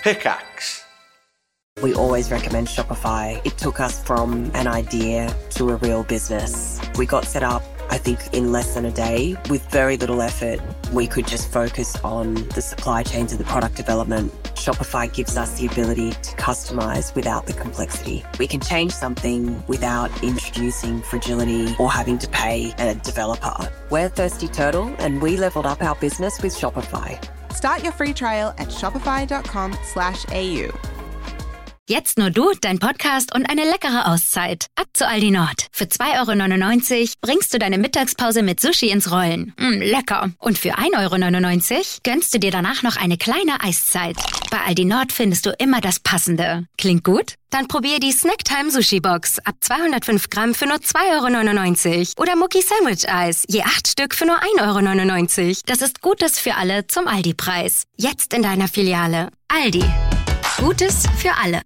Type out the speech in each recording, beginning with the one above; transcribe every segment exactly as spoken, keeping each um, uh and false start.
Pickaxe. We always recommend Shopify. It took us from an idea to a real business. We got set up, I think, in less than a day with very little effort. We could just focus on the supply chains and the product development. Shopify gives us the ability to customize without the complexity. We can change something without introducing fragility or having to pay a developer. We're Thirsty Turtle, and we leveled up our business with Shopify. Start your free trial at shopify.com slash AU. Jetzt nur du, dein Podcast und eine leckere Auszeit. Ab zu Aldi Nord. Für zwei Euro neunundneunzig bringst du deine Mittagspause mit Sushi ins Rollen. Mm, lecker. Und für ein Euro neunundneunzig gönnst du dir danach noch eine kleine Eiszeit. Bei Aldi Nord findest du immer das Passende. Klingt gut? Dann probier die Snacktime Sushi Box ab zweihundertfünf Gramm für nur zwei Euro neunundneunzig. Oder Mucki Sandwich Eis, je acht Stück für nur ein Euro neunundneunzig. Das ist Gutes für alle zum Aldi-Preis. Jetzt in deiner Filiale. Aldi. Gutes für alle.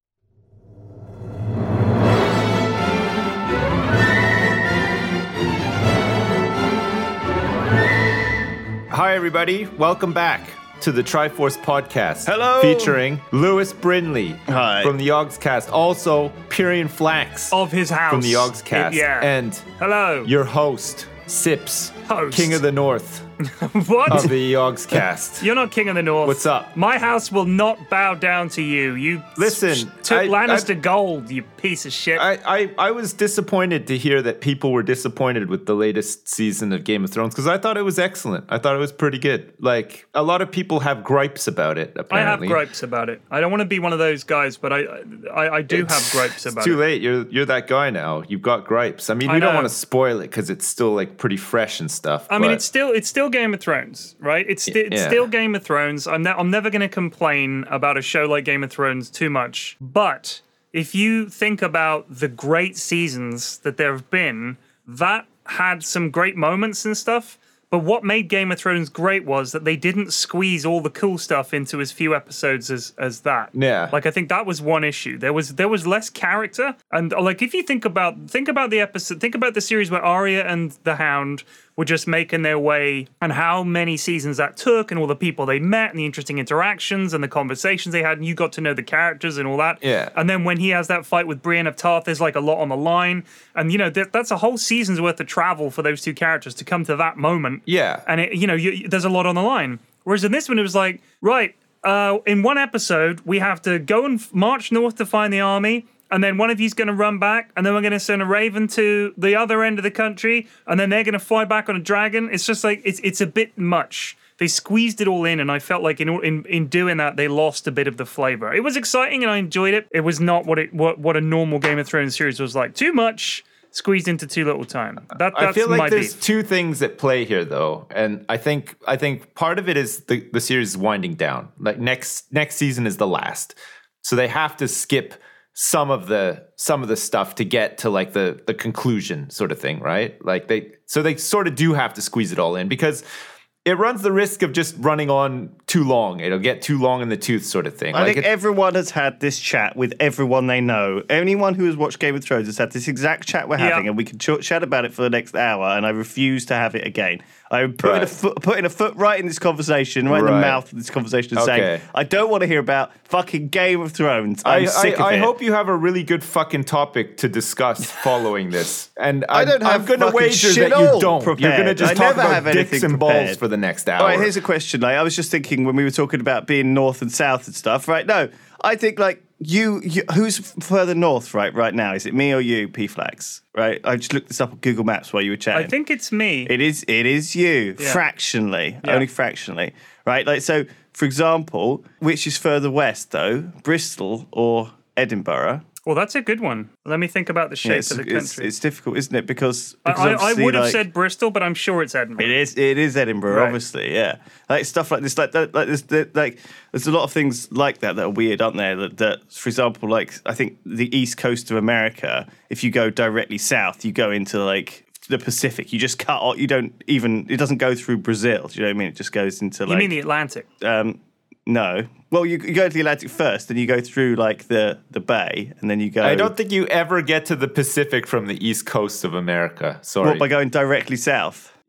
Hi, everybody. Welcome back to the Triforce Podcast. Hello. Featuring Lewis Brindley Hi. from the Yogscast. Also, Pyrian Flax of his house from the Yogscast. It, yeah. And hello, your host, Sips, host. King of the North. What? Of the Yogscast. You're not King of the North. What's up? My house will not bow down to you. You Listen, s- took I, Lannister I, gold, you piece of shit. I, I, I was disappointed to hear that people were disappointed with the latest season of Game of Thrones because I thought it was excellent. I thought it was pretty good. Like, a lot of people have gripes about it, apparently. I have gripes about it. I don't want to be one of those guys, but I I, I do it's, have gripes about it. It's too late. You're you're that guy now. You've got gripes. I mean, we I don't know. want to spoil it because it's still like pretty fresh and stuff. I mean, it's still it's still Game of Thrones, right? It's, sti- it's Yeah. still Game of Thrones. I'm ne- I'm never going to complain about a show like Game of Thrones too much. But if you think about the great seasons that there have been, that had some great moments and stuff. But what made Game of Thrones great was that they didn't squeeze all the cool stuff into as few episodes as as that. Yeah. Like, I think that was one issue. There was there was less character, and like if you think about think about the episode, think about the series where Arya and the Hound were just making their way, and how many seasons that took, and all the people they met, and the interesting interactions, and the conversations they had, and you got to know the characters and all that. Yeah. And then when he has that fight with Brienne of Tarth, there's like a lot on the line, and you know that, that's a whole season's worth of travel for those two characters to come to that moment. Yeah. And it, you know, you, there's a lot on the line. Whereas in this one, it was like, right, uh, in one episode, we have to go and f- march north to find the army, and then one of you's going to run back, and then we're going to send a raven to the other end of the country, and then they're going to fly back on a dragon. It's just like, it's it's a bit much. They squeezed it all in, and I felt like in in in doing that, they lost a bit of the flavor. It was exciting, and I enjoyed it. It was not what it what, what a normal Game of Thrones series was like. Too much squeezed into too little time. That, that's I feel like my there's beef. two things at play here, though, and I think I think part of it is the the series is winding down. Like next next season is the last, so they have to skip some of the some of the stuff to get to like the the conclusion sort of thing, right? Like they so they sort of do have to squeeze it all in because it runs the risk of just running on too long. It'll get too long in the tooth sort of thing. I like think it, everyone has had this chat with everyone they know. Anyone who has watched Game of Thrones has had this exact chat we're having, Yeah. and we can ch- chat about it for the next hour, and I refuse to have it again. I'm putting, Right. a foot, putting a foot right in this conversation, right, in the Right. mouth of this conversation, and Okay. saying, I don't want to hear about fucking Game of Thrones. I'm I, sick I, of I it. hope you have a really good fucking topic to discuss following this. And I I'm, don't have I'm going to fucking wager shit that you all don't. You're going to prepared. just I talk never about have dicks anything and balls prepared. for the next hour. All right, here's a question. Like, I was just thinking when we were talking about being north and south and stuff, right? No, I think like you, you who's further north, right? Right now, is it me or you, P-Flax? Right? I just looked this up on Google Maps while you were chatting. I think it's me. It is. It is you, Yeah. fractionally, Yeah. only fractionally, right? Like so. For example, which is further west, though, Bristol or Edinburgh? Well, that's a good one. Let me think about the shape Yeah, it's, of the it's, country. it's difficult, isn't it? Because, I, because I, I obviously, would have like, said Bristol, but I'm sure it's Edinburgh. It is. It is Edinburgh, Right. obviously. Yeah, like stuff like this. Like, like there's, there, like, there's a lot of things like that that are weird, aren't there? That, that, for example, like I think the east coast of America. If you go directly south, you go into like the Pacific. You just cut off. You don't even. It doesn't go through Brazil. Do you know what I mean? It just goes into like. You mean the Atlantic? Um, no. Well, you, you go to the Atlantic first, then you go through like the, the bay, and then you go. I don't think you ever get to the Pacific from the east coast of America. Sorry. What, by going directly south?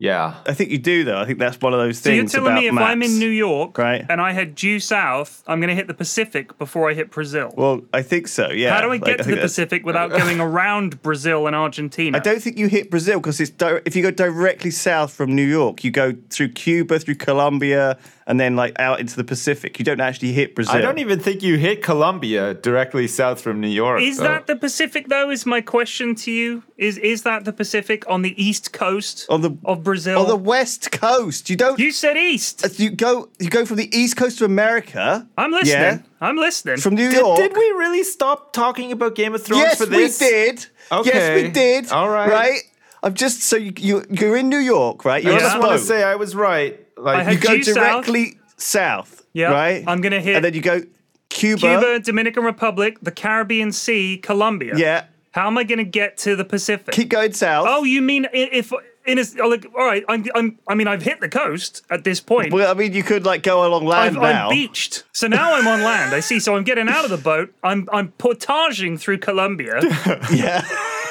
Yeah. I think you do, though. I think that's one of those So you're things. telling about me if maps. I'm in New York Right. and I head due south, I'm going to hit the Pacific before I hit Brazil? Well, I think so. Yeah. How do I Like, get to think the that's- Pacific without going around Brazil and Argentina? I don't think you hit Brazil because it's di- if you go directly south from New York, you go through Cuba, through Colombia, and then like out into the Pacific. You don't actually hit Brazil. I don't even think you hit Colombia directly south from New York. Is though. that the Pacific, though, is my question to you? Is is that the Pacific on the east coast on the of Brazil? on the west coast. You don't. You said east. You go. You go from the east coast of America. I'm listening. Yeah, I'm listening. from New Did, York. did we really stop talking about Game of Thrones yes, for this? we did. Okay. Yes, we did. All right. Right. I'm just so you, you you're in New York, right? You're I Yeah. on just a want to boat. say I was right. Like I had You go due south. directly south. Yeah, Right. I'm gonna hit And then you go Cuba. Cuba, Dominican Republic, the Caribbean Sea, Colombia. Yeah. How am I going to get to the Pacific? Keep going south. Oh, you mean i- if in a like? All right, I'm, I'm. I mean, I've hit the coast at this point. Well, I mean, you could like go along land I've, now. I'm beached, so now I'm on land. I see. So I'm getting out of the boat. I'm I'm portaging through Colombia, Yeah.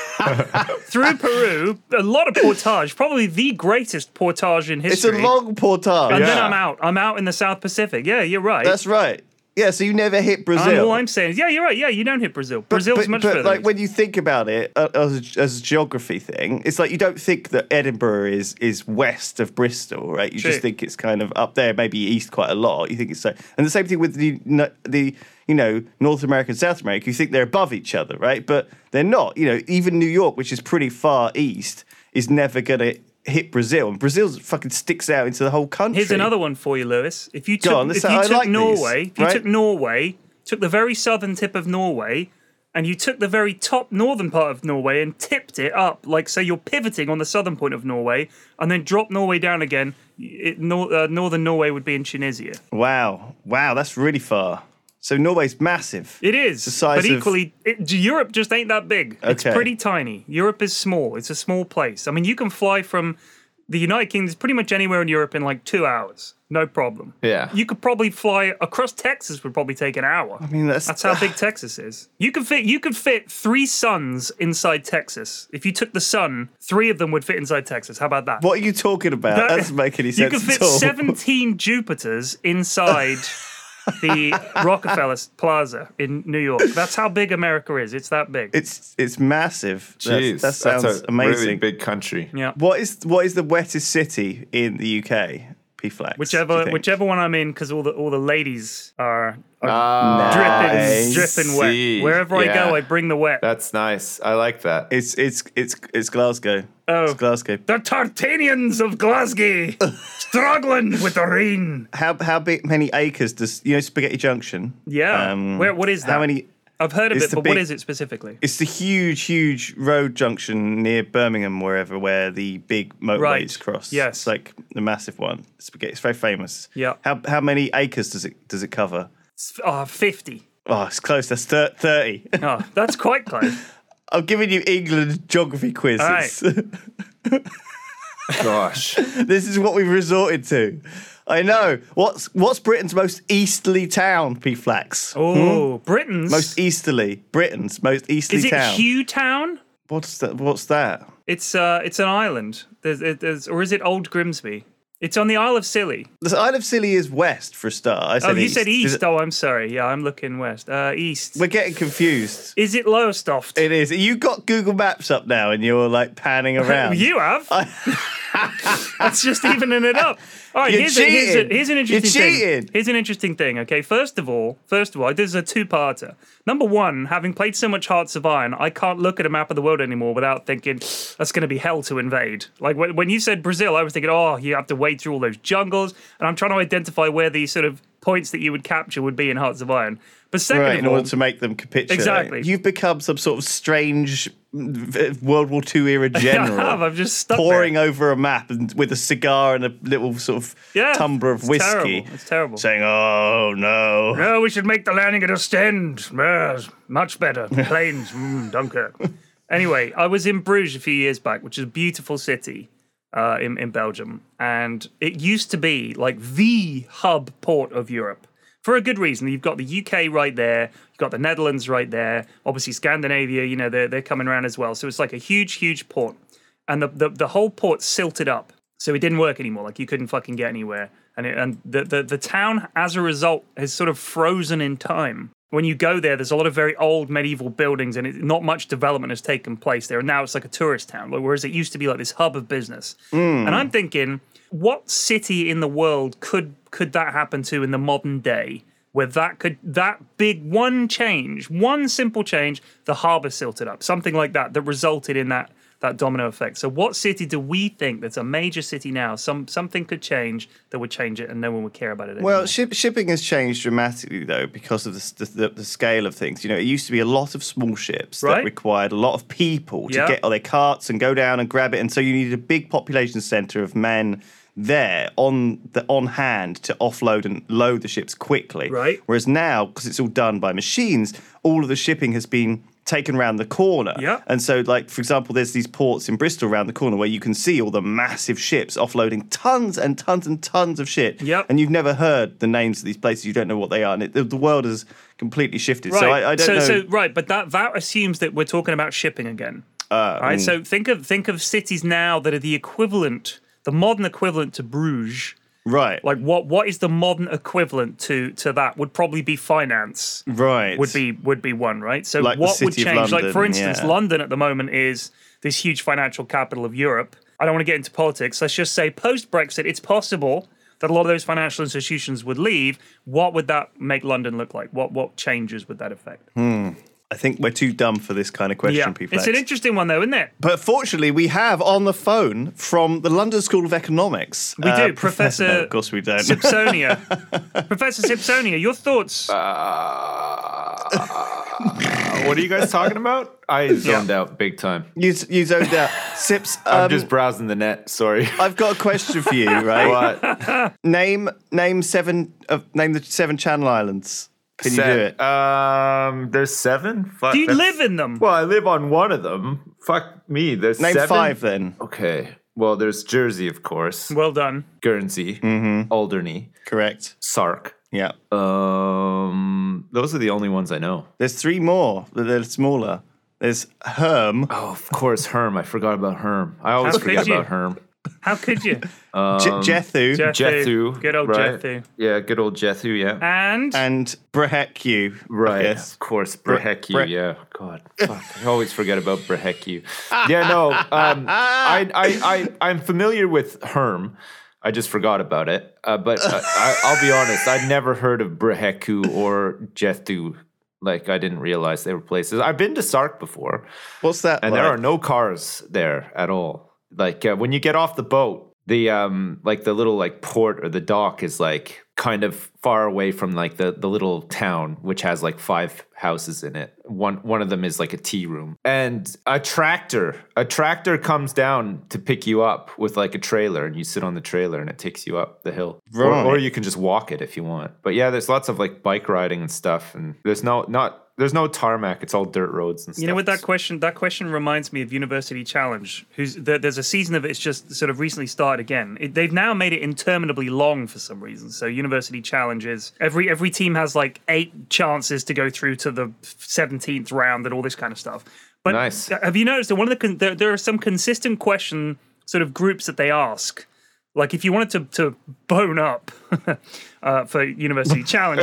through Peru. A lot of portage, probably the greatest portage in It's a history. long portage. and then Yeah. I'm out. I'm out in the South Pacific. Yeah, you're right. That's right. Yeah, so you never hit I'm, Brazil. all I'm saying is, yeah, you're right. Yeah, you don't hit Brazil. Brazil's but, much but further. like when you think about it uh, as, a, as a geography thing, it's like you don't think that Edinburgh is is west of Bristol, right? You True. just think it's kind of up there, maybe east quite a lot. You think it's so, and the same thing with the the you know North America and South America. You think they're above each other, right? But they're not. You know, even New York, which is pretty far east, is never gonna hit Brazil, and Brazil fucking sticks out into the whole country. Here's another one for you, Lewis. If you Go took, on, if this- you I took like these, Norway, if you right? took Norway, took the very southern tip of Norway, and you took the very top northern part of Norway and tipped it up, like so you're pivoting on the southern point of Norway, and then drop Norway down again, it, nor, uh, northern Norway would be in Tunisia. Wow, wow, that's really far. So Norway's massive. It is, the size but of- equally, it, Europe just ain't that big. It's Okay. pretty tiny. Europe is small. It's a small place. I mean, you can fly from the United Kingdom pretty much anywhere in Europe in like two hours. No problem. Yeah. You could probably fly across Texas would probably take an hour. I mean, that's That's how big Texas is. You could fit you could fit three suns inside Texas. If you took the sun, three of them would fit inside Texas. How about that? What are you talking about? That, doesn't make any You sense could fit at all. seventeen Jupiters inside the Rockefeller Plaza in New York. That's how big America is. It's that big. It's it's massive. That's- Jeez, that sounds that's a amazing. really big country. yeah. What is what is the wettest city in the U K? P Flax. do Whichever you think? whichever one I'm in, because all the all the ladies are, are Ah, dripping Nice. dripping wet. see. Wherever I Yeah. go, I bring the wet. That's nice. I like that. It's it's it's it's Glasgow. Oh. It's Glasgow. The Tartanians of Glasgow, struggling with the rain. How how big many acres does you know Spaghetti Junction? Yeah. Where- what is that? How many? I've heard of It's it, the but what big- is it specifically? It's the huge, huge road junction near Birmingham, wherever, where the big motorways Right. cross. Yes. It's like the massive one. Spaghetti. It's very famous. Yeah. How how many acres does it does it cover? Oh, fifty. Oh, it's close. That's thir- thirty. Oh, that's quite close. I'm giving you England geography quizzes. All Gosh. This is what we've resorted to. I know. What's what's Britain's most easterly town, P Flax? Oh, Britain's. Most easterly. Britain's most easterly is it town. Hugh Town? What's that? What's that? It's uh, it's an island. There's, it- there's, or is it Old Grimsby? It's on the Isle of Scilly. The Isle of Scilly is west for a start. I said Oh, you east. said Is east. it- Oh, I'm sorry. Yeah, I'm looking west. Uh, east. We're getting confused. Is it Lowestoft? It is. You got Google Maps up now, and you're like panning around. You have. That's just evening it up. All right, You're here's, a, here's, a, cheating. here's an You're interesting cheating. thing. Here's an interesting thing. Okay, first of all, first of all, this is a two-parter. Number one, having played so much Hearts of Iron, I can't look at a map of the world anymore without thinking that's going to be hell to invade. Like when, when you said Brazil, I was thinking, oh, you have to wade through all those jungles, and I'm trying to identify where the sort of points that you would capture would be in Hearts of Iron. But second Right, of in all, order to make them capitulate. Exactly. You've become some sort of strange v- World War Two era general. I have, I'm just stuck pouring there. over a map and with a cigar and a little sort of Yeah, tumbler of it's whiskey. terrible. It's terrible. Saying, "Oh no." No, we should make the landing at Ostend. Yes, much better. Planes, mm, Dunkirk. Anyway, I was in Bruges a few years back, which is a beautiful city uh, in, in Belgium. And it used to be like the hub port of Europe. For a good reason. You've got the U K right there. You've got the Netherlands right there. Obviously, Scandinavia, you know, they're, they're coming around as well. So it's like a huge, huge port. And the, the, the whole port's silted up. So it didn't work anymore. Like you couldn't fucking get anywhere. And it, and the, the, the town, as a result, has sort of frozen in time. When you go there, there's a lot of very old medieval buildings and it, not much development has taken place there. And now it's like a tourist town, whereas it used to be like this hub of business. Mm. And I'm thinking, what city in the world could could that happen to in the modern day? Where that could, that big one change, one simple change, the harbour silted up. Something like that, that resulted in that that domino effect. So what city do we think that's a major city now, some something could change that would change it and no one would care about it anymore? Well, ship, shipping has changed dramatically, though, because of the, the, the scale of things. You know, it used to be a lot of small ships right. that required a lot of people to yep. get on their carts and go down and grab it. And so you needed a big population centre of men there on the on hand to offload and load the ships quickly. Right. Whereas now, because it's all done by machines, all of the shipping has been taken around the corner. Yeah. And so, like, for example, there's these ports in Bristol around the corner where you can see all the massive ships offloading tons and tons and tons of shit. Yep. And you've never heard the names of these places. You don't know what they are. And it, the world has completely shifted. Right. So I, I don't so, know. So, right, but that, that assumes that we're talking about shipping again. Uh, right. mm. So think of think of cities now that are the equivalent, the modern equivalent to Bruges. Right. Like what what is the modern equivalent to to that? Would probably be finance. Right. Would be would be one, right? So Like the what would City of change? London, like for instance, yeah. London at the moment is this huge financial capital of Europe. I don't want to get into politics. Let's just say post Brexit, it's possible that a lot of those financial institutions would leave. What would that make London look like? What what changes would that affect? Hmm. I think we're too dumb for this kind of question, Yeah, people. it's an interesting one though, isn't it? But fortunately, we have on the phone from the London School of Economics. We do, Professor. No, of course we don't. Sipsonia. Professor Sipsonia, your thoughts? Uh, what are you guys talking about? I zoned yeah. out big time. You, you zoned out. Sips, um, I'm just browsing the net. Sorry. I've got a question for you, right? What? Name name seven of name the seven Channel Islands. Can Set. you do it? Um, there's seven. Fuck, do you that's- live in them? Well, I live on one of them. Fuck me. There's Name seven. five then. Okay. Well, there's Jersey, of course. Well done. Guernsey, Mm-hmm. Alderney, Correct. Sark. Yeah. Um, those are the only ones I know. There's three more, but they're smaller. There's Herm. Oh, of course, Herm. I forgot about Herm. I always How forget could you? about Herm. How could you? Um, J- Jethu. Jethu. Jethu. Good old right? Jethu. Yeah, good old Jethu, yeah. And and Brehecu. Right, Yes. of course, Bre- Brehecu, Bre- yeah. God, fuck, I always forget about Brehecu. Yeah, no, um, I, I, I, I'm familiar with Herm. I just forgot about it. Uh, but uh, I, I'll be honest, I'd never heard of Brehecu or Jethu. Like, I didn't realize they were places. I've been to Sark before. What's that And like? there are no cars there at all. Like, uh, when you get off the boat, the um like the little like port or the dock is like kind of far away from like the the little town, which has like five houses in it. One one of them is like a tea room. And a tractor, a tractor comes down to pick you up with like a trailer, and you sit on the trailer and it takes you up the hill. Right. Or, or you can just walk it if you want. But yeah, there's lots of like bike riding and stuff, and there's no not There's no tarmac. It's all dirt roads and stuff. you know what that question? That question reminds me of University Challenge. Who's there, there's a season of it. It's just sort of recently started again. It, they've now made it interminably long for some reason. So University Challenge is every every team has like eight chances to go through to the seventeenth round and all this kind of stuff. But Nice. have you noticed that one of the con- there, there are some consistent question sort of groups that they ask. Like if you wanted to, to bone up uh, for University Challenge,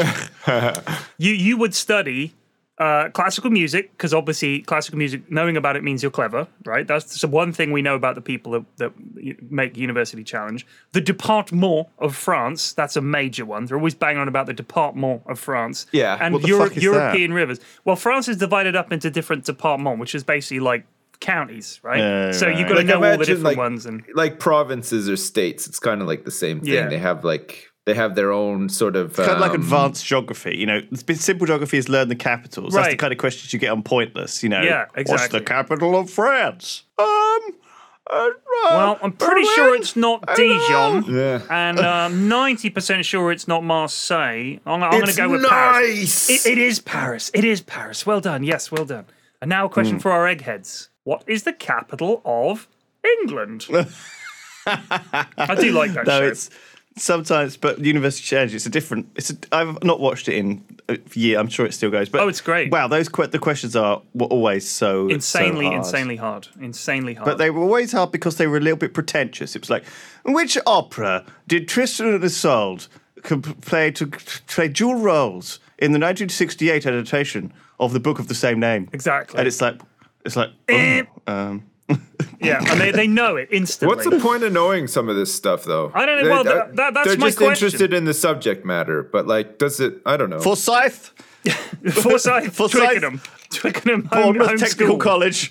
you you would study uh, classical music, because obviously classical music, knowing about it means you're clever, right? That's the one thing we know about the people that, that make University Challenge. The Département of France, that's a major one. They're always banging on about the Département of France. Yeah. And What the Euro- fuck is European rivers. Well, France is divided up into different départements, which is basically like counties, right? Yeah, so right. you've got to Like, know all the imagine, different like- ones. And like provinces or states. It's kind of like the same thing. Yeah. They have like they have their own sort of It's kind of like um, advanced geography, you know. It's been- simple geography is learn the capitals. That's the Right. kind of questions you get on Pointless, you know. Yeah, What's exactly. the capital of France? Um, uh, uh, well, I'm pretty Berlin? sure it's not I don't Dijon. know. Yeah. And um, ninety percent sure it's not Marseille. I'm, I'm going to It's go with nice. Paris. It, it is Paris. It is Paris. Well done. Yes, well done. And now a question Hmm. for our eggheads. What is the capital of England? I do like that No, show. it's Sometimes, but University Challenge, it's a different. It's. A, I've not watched it in a year. I'm sure it still goes. But oh, it's great. Wow, those que- the questions are were always so insanely, so hard. insanely hard, insanely hard. But they were always hard because they were a little bit pretentious. It was like, which opera did Tristan and Isolde play to play dual roles in the nineteen sixty-eight adaptation of the book of the same name? Exactly. And it's like, it's like, Eh. oh, um. Yeah, and they, they know it instantly. What's the point of knowing some of this stuff, though? I don't know. They, Well, that, that, that's they're my just question. interested in the subject matter, but like, does it? I don't know. Forsyth, Forsyth, Forsyth, Twickenham, Twickenham home, Bournemouth home Technical school. College.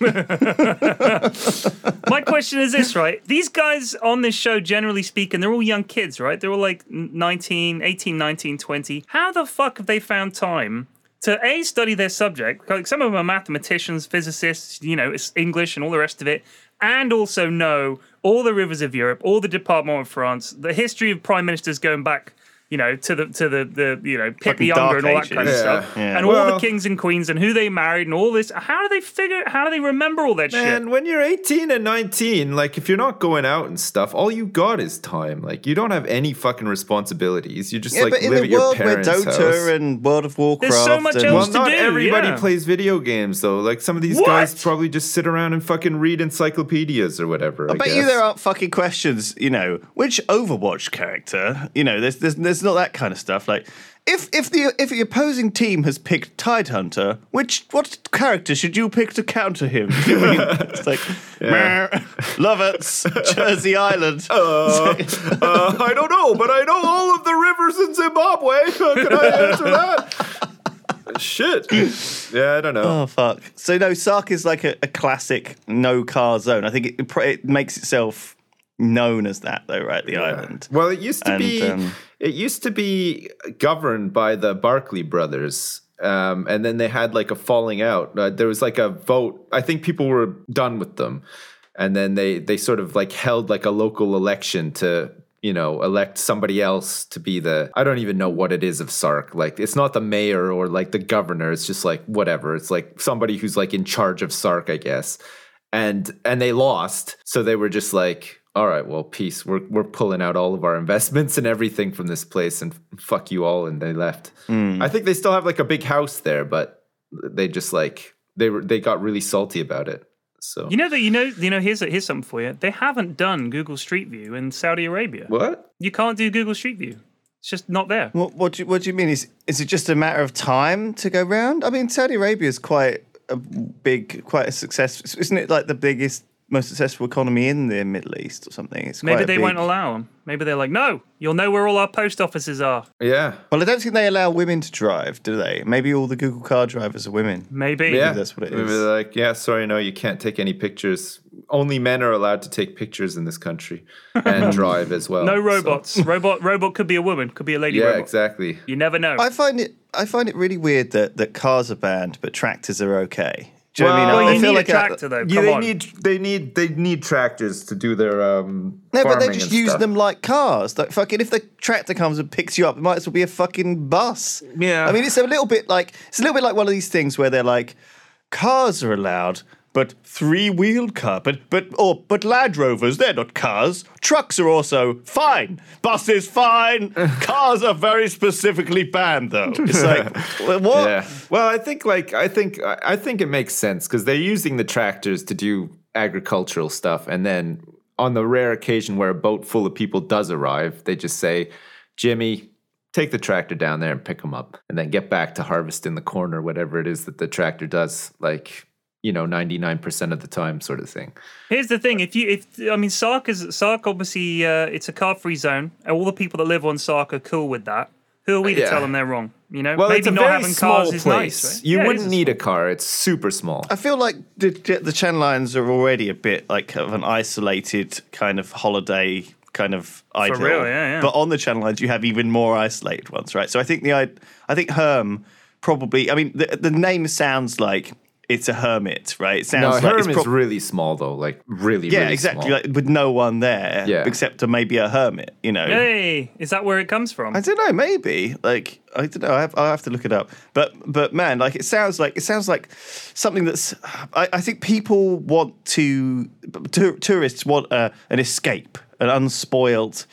My question is this, right? These guys on this show, generally speaking, they're all young kids, right? They're all like nineteen, eighteen, nineteen, twenty. How the fuck have they found time to A, study their subject? Like some of them are mathematicians, physicists, you know, it's English and all the rest of it, and also know all the rivers of Europe, all the Department of France, the history of prime ministers going back, you know, to the to the, the you know, Pip Fucking the Younger Dark and all that Ages. kind of Yeah. stuff, Yeah. and all Well- the kings and queens and who they married and all this. How do they figure? How do they remember all that shit? Man, when you're eighteen and nineteen, like if you're not going out and stuff, all you got is time. Like you don't have any fucking responsibilities. You just Yeah, like but in live the at your world where parents' Dota house. and World of Warcraft, so much and, else Well, to not do, everybody yeah. plays video games though. Like some of these What? guys probably just sit around and fucking read encyclopedias or whatever. I, I bet guess. you there aren't fucking questions. You know, which Overwatch character? You know, there's there's there's not that kind of stuff. Like, if if the if the opposing team has picked Tidehunter, which what character should you pick to counter him? You know what I mean? It's like, meh, Lovitz, Jersey Island. Uh, uh, I don't know, but I know all of the rivers in Zimbabwe. Uh, Can I answer that? Shit. Yeah, I don't know. Oh fuck! So no, Sark is like a, a classic no car zone. I think it, it, pr- it makes itself known as that, though, right? The Yeah. island. Well, it used to And, be um, it used to be governed by the Barclay brothers. Um, and then they had like a falling out. Uh, there was like a vote. I think people were done with them. And then they they sort of like held like a local election to, you know, elect somebody else to be the, I don't even know what it is of Sark. Like it's not the mayor or like the governor. It's just like whatever. It's like somebody who's like in charge of Sark, I guess. And and they lost. So they were just like, all right, well, peace. We're we're pulling out all of our investments and everything from this place, and fuck you all. And they left. Mm. I think they still have like a big house there, but they just like they were they got really salty about it. So You know that you know you know here's here's something for you. They haven't done Google Street View in Saudi Arabia. what? You can't do Google Street View. It's just not there. What what do you, what do you mean? Is is it just a matter of time to go round? I mean, Saudi Arabia is quite a big, quite a success. Isn't it like the biggest, most successful economy in the Middle East or something? It's Maybe quite a they big- won't allow them. Maybe they're like, no, you'll know where all our post offices are. Yeah. Well, I don't think they allow women to drive, do they? Maybe all the Google car drivers are women. Maybe. Yeah, that's what it Maybe is. they're like, yeah, sorry, no, you can't take any pictures. Only men are allowed to take pictures in this country and drive as well. No So- robots. Robot robot could be a woman, could be a lady Yeah, robot. exactly. You never know. I find it. I find it really weird that, that cars are banned, but tractors are okay. Do you know what I Well, mean? well, I you feel need like a tractor though. Yeah, Come they on. need they need they need tractors to do their um. No, but they farming just and use stuff. them like cars. Like fucking, if the tractor comes and picks you up, it might as well be a fucking bus. Yeah. I mean, it's a little bit like it's a little bit like one of these things where they're like, cars are allowed, but three-wheeled car, but but or but Land Rovers, they're not cars. Trucks are also fine. Buses fine. Cars are very specifically banned, though. It's like wh- what? Yeah. Well, I think like I think I I think it makes sense because they're using the tractors to do agricultural stuff, and then on the rare occasion where a boat full of people does arrive, they just say, "Jimmy, take the tractor down there and pick them up, and then get back to harvesting the corn or whatever it is that the tractor does." Like, you know, ninety-nine percent of the time, sort of thing. Here's the thing: if you, if I mean, Sark is Sark. Obviously, uh, it's a car-free zone. And all the people that live on Sark are cool with that. Who are we to Yeah. tell them they're wrong? You know, Well, maybe it's a not very having small cars is place. nice. Right? You Yeah, it wouldn't is. need a car. It's super small. I feel like the, the Channel Islands are already a bit like of an isolated kind of holiday kind of idyll. real, yeah, yeah. But on the Channel Islands, you have even more isolated ones, right? So I think the I, I think Herm probably. I mean, the, the name sounds like it's a hermit, right? It sounds No, like Herm it's is prob- really small though. Like really, yeah, really exactly. small. Like with no one there, Yeah. except to maybe a hermit. You know. Hey, is that where it comes from? I don't know. Maybe like I don't know. I have, I'll have to look it up. But but man, like it sounds like it sounds like something that's. I, I think people want to. Tour, tourists want a, an escape, an unspoiled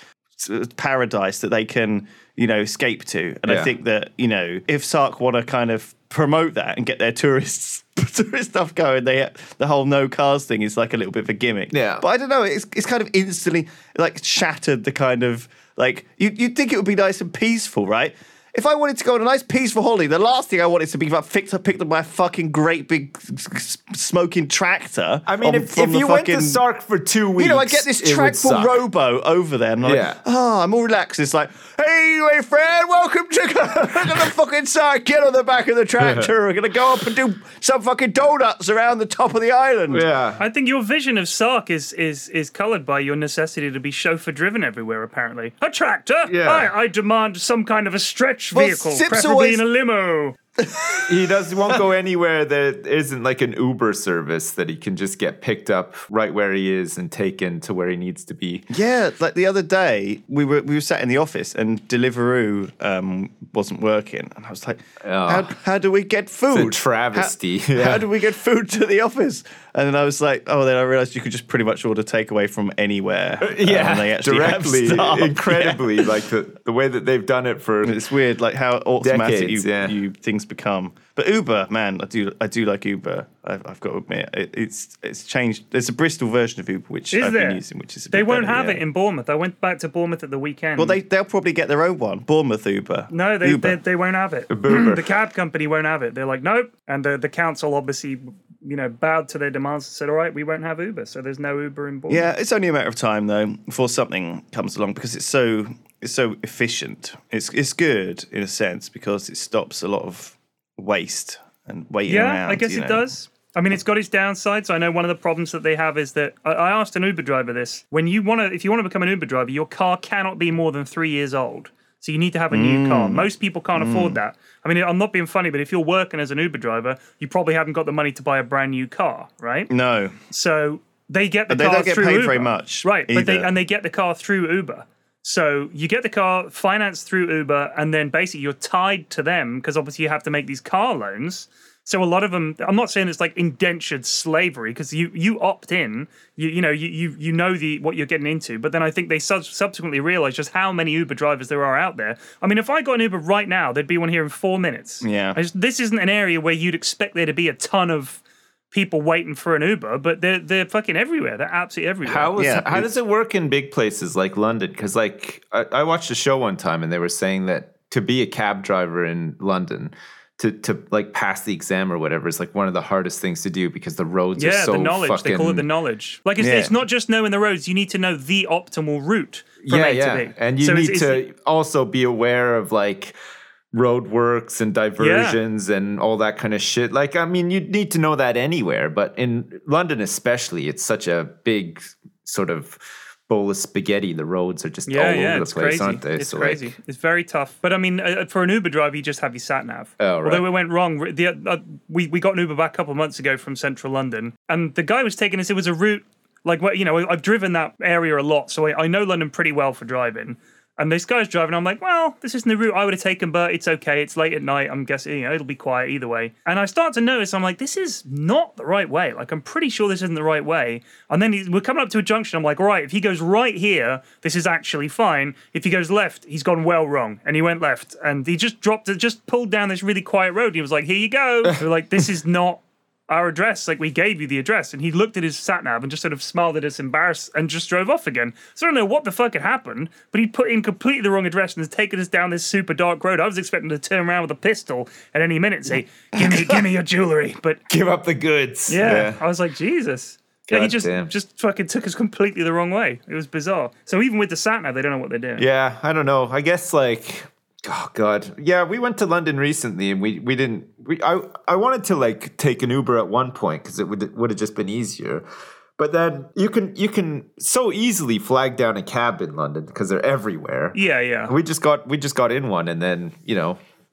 paradise that they can, you know, escape to. And Yeah. I think that, you know, if Sark want to kind of promote that and get their tourists tourist stuff going, they the whole no cars thing is like a little bit of a gimmick. Yeah. But I don't know, it's it's kind of instantly like shattered the kind of like you you'd think it would be nice and peaceful, right? If I wanted to go on a nice peaceful holiday, the last thing I wanted to be like picked up, picked up my fucking great big s- s- smoking tractor. I mean, on- if, from if the you went to fucking- Sark for two weeks, you know, I get this it would trackful suck. robo over there, and I'm Yeah. like, oh, I'm all relaxed. It's like, hey, my friend, welcome to, to the fucking Sark. Get on the back of the tractor. We're going to go up and do some fucking donuts around the top of the island. Yeah. I think your vision of Sark is is is coloured by your necessity to be chauffeur driven everywhere. Apparently, a tractor. Yeah. I, I demand some kind of a stretch Well, vehicle, Sips preferably always- in a limo. He does won't go anywhere that isn't like an Uber service that he can just get picked up right where he is and taken to where he needs to be. Yeah, like the other day, we were we were sat in the office and Deliveroo um, wasn't working, and I was like, Oh. how, how do we get food? It's a travesty. How, Yeah. how do we get food to the office? And then I was like, oh, then I realized you could just pretty much order takeaway from anywhere. Yeah, and they actually have directly, stuff. incredibly, like the, the way that they've done it for. Yeah. It's weird, like how automatic Decades, you, yeah. you things become. But Uber, man, I do I do like Uber. I've, I've got to admit, it, it's it's changed. There's a Bristol version of Uber which Is I've there? been using, which is a They bit won't better, have yeah. it in Bournemouth. I went back to Bournemouth at the weekend. Well, they they'll probably get their own one. Bournemouth Uber. No, they, Uber. they they won't have it. Boober. The cab company won't have it. They're like, nope. And the, the council obviously, you know, bowed to their demands and said, all right, we won't have Uber. So there's no Uber in Bournemouth. Yeah, it's only a matter of time though before something comes along because it's so it's so efficient. It's it's good in a sense because it stops a lot of waste and waiting Yeah, around. I guess you it know. does. I mean, it's got its downsides. I know one of the problems that they have is that I, I asked an Uber driver this. When you want to, if you want to become an Uber driver, your car cannot be more than three years old. So you need to have a new car. Most people can't afford that. I mean, I'm not being funny, but if you're working as an Uber driver, you probably haven't got the money to buy a brand new car, right? No, So they get the But they car don't get through paid Uber. very much right? But they either. and they get the car through Uber. So you get the car financed through Uber, and then basically you're tied to them because obviously you have to make these car loans. So a lot of them, I'm not saying it's like indentured slavery because you, you opt in, you you know you you, you know the what you're getting into. But then I think they sub- subsequently realize just how many Uber drivers there are out there. I mean, if I got an Uber right now, there'd be one here in four minutes. Yeah. I just, this isn't an area where you'd expect there to be a ton of people waiting for an Uber, but they're they're fucking everywhere. They're absolutely everywhere. How is, Yeah, how it's- does it work in big places like London? Because like I, I watched a show one time and they were saying that to be a cab driver in London, to to like pass the exam or whatever is like one of the hardest things to do because the roads are Yeah, so the knowledge. fucking. They call it the knowledge. Like it's, Yeah. it's not just knowing the roads. You need to know the optimal route from yeah, A yeah, to B. and you So it's- need it's- to also be aware of like roadworks and diversions and all that kind of shit. Like, I mean, you need to know that anywhere, but in London especially, it's such a big sort of bowl of spaghetti. The roads are just Yeah, all yeah, over the it's place, crazy. aren't they? It's So, crazy. like, It's very tough. But I mean, uh, for an Uber driver, you just have your sat nav. Oh, right. Although it went wrong. The, uh, we we got an Uber back a couple of months ago from central London, and the guy was taking us. It was a route like what you know. I've driven that area a lot, so I, I know London pretty well for driving. And this guy's driving. I'm like, well, this isn't the route I would have taken, but it's okay. It's late at night. I'm guessing, you know, it'll be quiet either way. And I start to notice, I'm like, this is not the right way. Like, I'm pretty sure this isn't the right way. And then he, we're coming up to a junction. I'm like, all right, if he goes right here, this is actually fine. If he goes left, he's gone well wrong. And he went left. And he just dropped it, just pulled down this really quiet road. He was like, here you go. We're like, this is not our address. Like, we gave you the address. And he looked at his sat nav and just sort of smiled at us, embarrassed, and just drove off again. So I don't know what the fuck had happened, but he put in completely the wrong address and has taken us down this super dark road. I was expecting to turn around with a pistol at any minute and say, give me, give me your jewelry. But give up the goods. yeah, I was like, Jesus. Yeah, he God just, damn. just fucking took us completely the wrong way. It was bizarre. So even with the sat nav, they don't know what they're doing. Yeah, I don't know. I guess like, oh god, yeah. We went to London recently, and we we didn't. We I I wanted to like take an Uber at one point because it would would have just been easier. But then you can you can so easily flag down a cab in London because they're everywhere. Yeah, yeah. We just got we just got in one, and then you know we just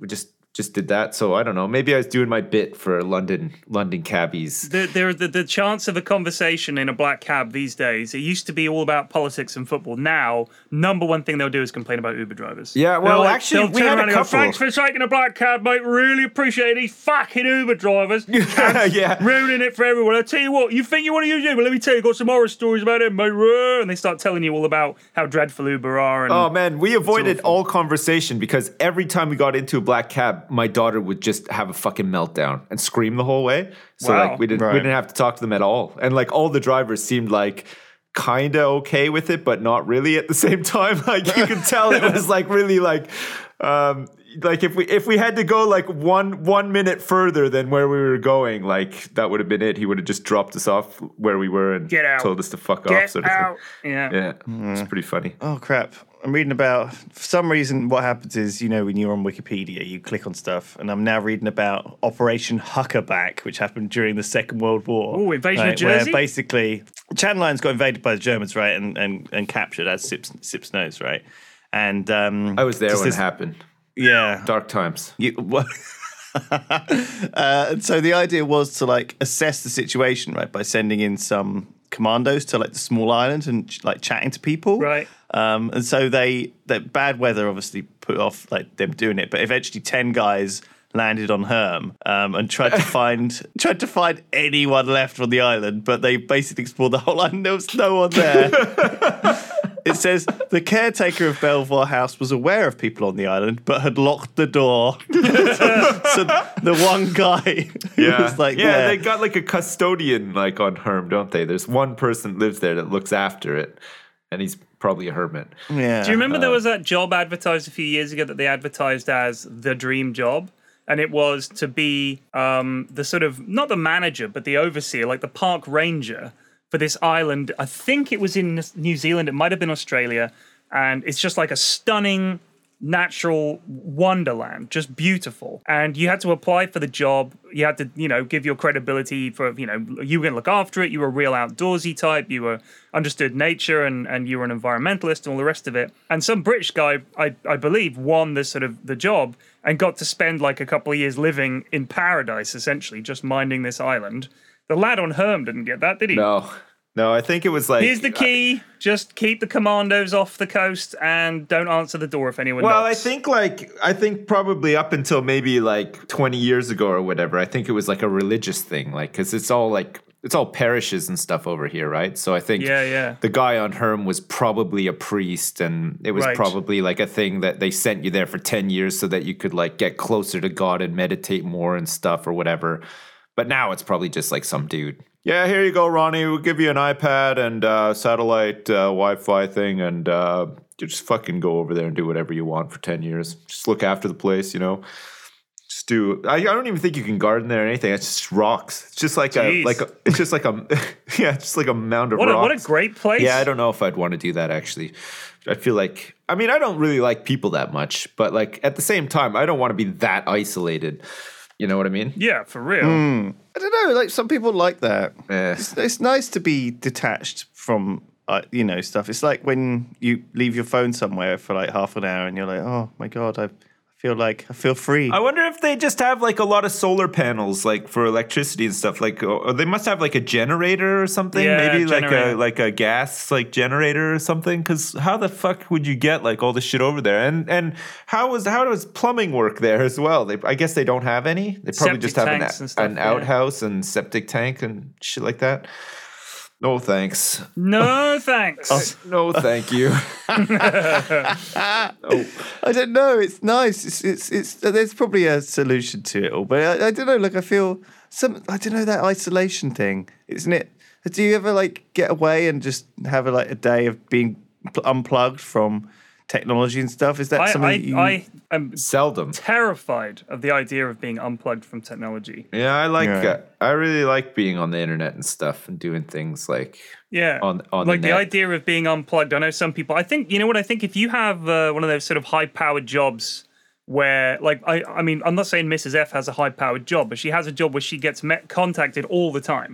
just did that. So I don't know. Maybe I was doing my bit for London London cabbies. The, the, the, the chance of a conversation in a black cab these days, it used to be all about politics and football. Now, number one thing they'll do is complain about Uber drivers. Yeah, well, They'll, like, actually, they'll we turn had a around and go, couple. thanks for taking a black cab, mate. Really appreciate these fucking Uber drivers. Yeah. Ruining it for everyone. I tell you what, you think you want to use Uber? Let me tell you, got some horror stories about it, mate. And they start telling you all about how dreadful Uber are. And Oh man, we avoided all conversation because every time we got into a black cab, my daughter would just have a fucking meltdown and scream the whole way. So Wow. like we didn't Right. we didn't have to talk to them at all. And like all the drivers seemed like kind of okay with it, but not really at the same time. Like you could tell it was like really like um like if we if we had to go like one one minute further than where we were going, like that would have been it. He would have just dropped us off where we were and Get out. told us to fuck Get off. Sort of out. thing. Yeah. Yeah, it's pretty funny. Oh crap! I'm reading about. For some reason, what happens is, you know, when you're on Wikipedia, you click on stuff, and I'm now reading about Operation Huckerback, which happened during the Second World War. Ooh, invasion of right, Jersey? Where basically, Channel Islands got invaded by the Germans, right, and and, and captured, as Sips, Sips knows, right. And um, I was there just when it this- happened. Yeah, Dark times. You, well, uh, and so the idea was to like assess the situation, right, by sending in some commandos to like the small island and like chatting to people, Right. Um, and so they, that bad weather obviously put off like them doing it, but eventually ten guys landed on Herm um, and tried to find tried to find anyone left on the island, but they basically explored the whole island. There was no one there. It says the caretaker of Belvoir House was aware of people on the island, but had locked the door. So the one guy who was like, yeah, there, they got like a custodian like on Herm, don't they? There's one person that lives there that looks after it, and he's probably a hermit. yeah. Do you remember there was that job advertised a few years ago that they advertised as the dream job? And it was to be um, the sort of, not the manager, but the overseer, like the park ranger for this island. I think it was in New Zealand. It might have been Australia. And it's just like a stunning natural wonderland, just beautiful. And you had to apply for the job. You had to, you know, give your credibility for, you know, you were going to look after it. You were a real outdoorsy type. You were understood nature and, and you were an environmentalist and all the rest of it. And some British guy, I, I believe, won this sort of the job and got to spend like a couple of years living in paradise, essentially, just minding this island. The lad on Herm didn't get that, did he? No, no, I think it was like. Here's the key. Just keep the commandos off the coast and don't answer the door if anyone Well, I knocks. think like I think probably up until maybe like twenty years ago or whatever, I think it was like a religious thing, like because it's all like it's all parishes and stuff over here, right? So I think Yeah, yeah. the guy on Herm was probably a priest, and it was Right. probably like a thing that they sent you there for ten years so that you could like get closer to God and meditate more and stuff or whatever. But now it's probably just like some dude. Yeah, here you go, Ronnie. We'll give you an iPad and uh, satellite uh, Wi-Fi thing, and uh, you just fucking go over there and do whatever you want for ten years. Just look after the place, you know. Just do. I, I don't even think you can garden there or anything. It's just rocks. It's just like Jeez. a like. A, it's just like a yeah. It's just like a mound of What a, rocks. what a great place. Yeah, I don't know if I'd want to do that actually. I feel like I mean I don't really like people that much, but like at the same time I don't want to be that isolated. You know what I mean? Yeah, for real. I don't know. Like some people like that. Yeah. It's, it's nice to be detached from, uh, you know, stuff. It's like when you leave your phone somewhere for like half an hour and you're like, oh my god, I feel like I feel free. I wonder if they just have like a lot of solar panels, like for electricity and stuff. Like, or they must have like a generator or something. Yeah, Maybe like generator. a like a gas like generator or something. Because how the fuck would you get like all this shit over there? And and how was how does plumbing work there as well? They, I guess they don't have any. They probably Septic just have an, tanks and stuff, an yeah. outhouse and septic tank and shit like that. No thanks. No thanks. No, thank you. I don't know. It's nice. It's it's it's. There's probably a solution to it all, but I, I don't know. Like I feel some. I don't know that isolation thing, isn't it? Do you ever like get away and just have a, like a day of being pl- unplugged from technology and stuff? Is that I, something I, that you? I am Seldom. terrified of the idea of being unplugged from technology. Yeah, I like. Yeah. Uh, I really like being on the internet and stuff and doing things like. Yeah, On- on the like the, net. idea of being unplugged. I know some people. I think you know what I think. If you have uh, one of those sort of high-powered jobs, where like I, I mean, I'm not saying Missus F has a high-powered job, but she has a job where she gets met, contacted all the time.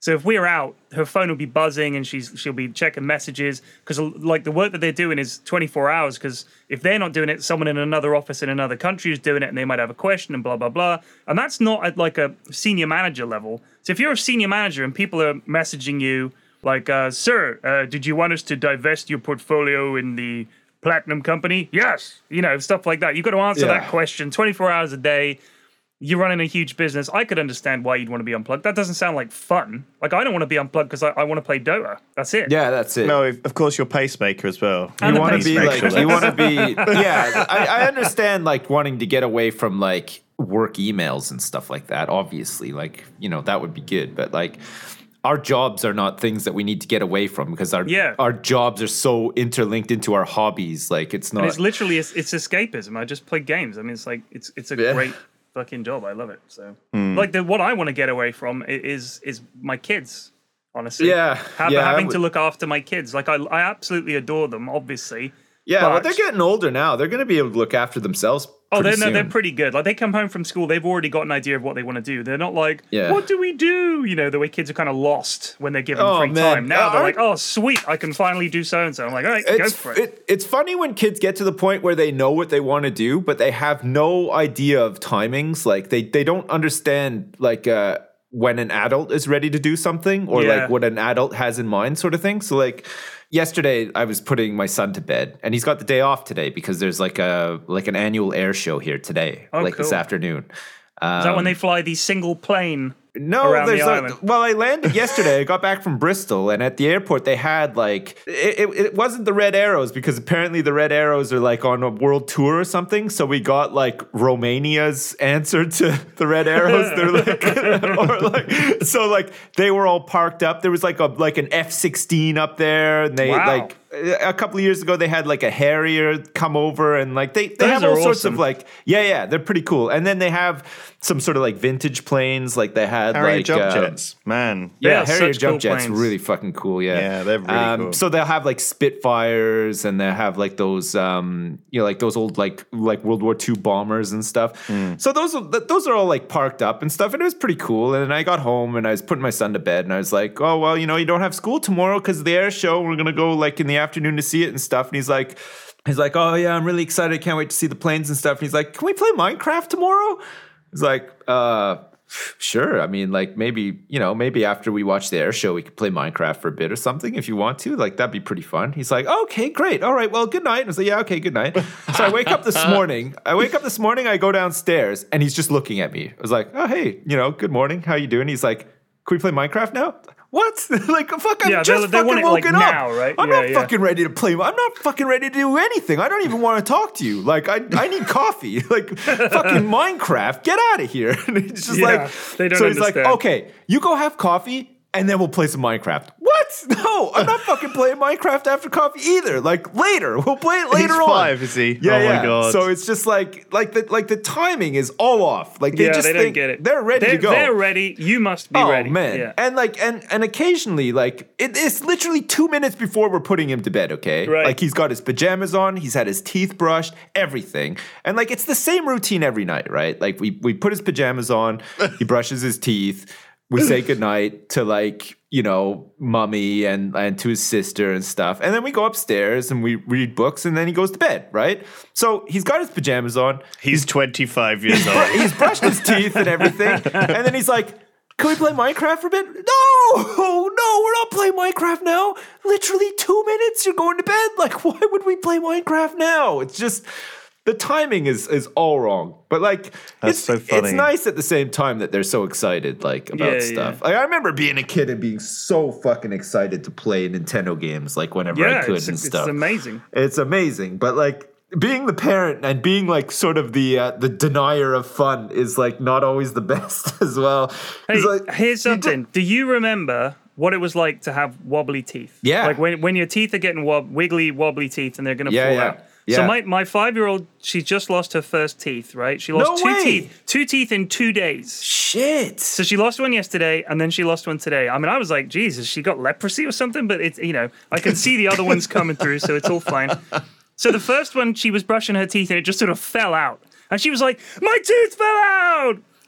So if we're out, her phone will be buzzing and she's she'll be checking messages because like the work that they're doing is twenty-four hours. Because if they're not doing it, someone in another office in another country is doing it, and they might have a question and blah blah blah. And that's not at like a senior manager level. So if you're a senior manager and people are messaging you like, uh, "Sir, uh, did you want us to divest your portfolio in the Platinum Company?" Yes, you know, stuff like that. You've got to answer Yeah. that question twenty-four hours a day. You're running a huge business. I could understand why you'd want to be unplugged. That doesn't sound like fun. Like, I don't want to be unplugged because I, I want to play Dota. That's it. Yeah, that's it. No, of course, you're pacemaker as well. And you a want to be pacemaker. like you want to be yeah I, I understand like wanting to get away from like work emails and stuff like that, obviously, like, you know, that would be good, but like our jobs are not things that we need to get away from because our Yeah. our jobs are so interlinked into our hobbies. Like, it's not And it's literally, it's, it's escapism. I just play games. I mean, it's like, it's it's a Yeah. great fucking job. I love it. So, like, the what I want to get away from i- is is my kids, honestly. Yeah, Have, yeah, I having would- to look after my kids. Like, I, I absolutely adore them, obviously. yeah but- well, they're getting older now. They're going to be able to look after themselves Oh, pretty they're, no, they're soon. pretty good. Like, they come home from school, they've already got an idea of what they want to do. They're not like, Yeah. what do we do? You know, the way kids are kind of lost when they're given Oh, free man. time. Now Uh, they're I- like, oh, sweet, I can finally do so-and-so. I'm like, all right, go It's, for it. it, it's funny when kids get to the point where they know what they want to do, but they have no idea of timings. Like, they, they don't understand, like, uh, when an adult is ready to do something or, Yeah. like, what an adult has in mind sort of thing. So, like, yesterday I was putting my son to bed, and he's got the day off today because there's, like, a like an annual air show here today, Oh, like, this cool. afternoon. Is that when they fly the single plane No, around there's the a, island? well, I landed yesterday. I got back from Bristol, and at the airport they had like it, it, it wasn't the Red Arrows because apparently the Red Arrows are like on a world tour or something. So we got like Romania's answer to the Red Arrows. They're like, or like, so like they were all parked up. There was like a like an F sixteen up there, and they Wow. like a couple of years ago they had like a Harrier come over, and like they they Those have are all sorts awesome. of like yeah yeah they're pretty cool. And then they have some sort of like vintage planes, like they had Harrier like jump um, jets, man. yeah, Yeah, Harrier such jump cool jets, planes. really fucking cool. Yeah, Yeah, they're really um, cool. So they'll have like Spitfires, and they'll have like those, um, you know, like those old like like World War Two bombers and stuff. Hmm. So those are th- those are all like parked up and stuff, and it was pretty cool. And then I got home and I was putting my son to bed, and I was like, oh well, you know, you don't have school tomorrow because of the air show. We're gonna go like in the afternoon to see it and stuff. And he's like. He's like, oh yeah, I'm really excited. Can't wait to see the planes and stuff. And he's like, can we play Minecraft tomorrow? He's like, uh, sure. I mean, like maybe, you know, maybe after we watch the air show, we could play Minecraft for a bit or something if you want to. Like, that'd be pretty fun. He's like, okay, great. All right, well, good night. And I was like, yeah, okay, good night. So I wake up this morning. I wake up this morning, I go downstairs, and he's just looking at me. I was like, oh, hey, you know, good morning. How you doing? He's like, can we play Minecraft now? What? Like, fuck, I'm Yeah, just they- they fucking want it, like, woken up. now, right? I'm Yeah, not yeah. fucking ready to play. I'm not fucking ready to do anything. I don't even want to talk to you. Like, I, I need coffee. Like, fucking Minecraft. Get out of here. And it's just Yeah, like, they don't so he's like, understand. okay, you go have coffee, and then we'll play some Minecraft. What? No, I'm not fucking playing Minecraft after coffee either. Like, later. We'll play it later He's on. five, is he? Yeah, Oh my yeah. God. So it's just like, like the like the timing is all off. Like they yeah, just they don't think get it. they're ready they're, to go. They're ready. You must be Oh ready. man, Yeah. and like and and occasionally like it, it's literally two minutes before we're putting him to bed. Okay, Right. like he's got his pajamas on, he's had his teeth brushed, everything, and like it's the same routine every night, right? Like we we put his pajamas on, he brushes his teeth, we say goodnight to like you know mummy and and to his sister and stuff, and then we go upstairs and we read books, and then he goes to bed, right? So he's got his pajamas on, He's twenty-five years old. he's brushed his teeth and everything, and then he's like, can we play Minecraft for a bit? No, no, we're not playing Minecraft now. Literally two minutes, you're going to bed. Like, why would we play Minecraft now? It's just, the timing is is all wrong. But like, That's it's, so funny. it's nice at the same time that they're so excited, like, about Yeah, stuff. yeah. Like, I remember being a kid and being so fucking excited to play Nintendo games, like, whenever Yeah, I could it's, and it's stuff. amazing. It's amazing, but like being the parent and being like sort of the uh, the denier of fun is like not always the best as well. Hey, It's like, here's you something. Do you remember what it was like to have wobbly teeth? Yeah. Like when when your teeth are getting wob- wiggly, wobbly teeth, and they're going to Yeah, fall yeah, out. yeah. So my, my five year old, she's just lost her first teeth. Right? She lost No two way. teeth, two teeth in two days. Shit. So she lost one yesterday, and then she lost one today. I mean, I was like, Jesus, she got leprosy or something. But it's you know, I can see the other ones coming through, so it's all fine. So the first one, she was brushing her teeth, and it just sort of fell out, and she was like, "My tooth fell out."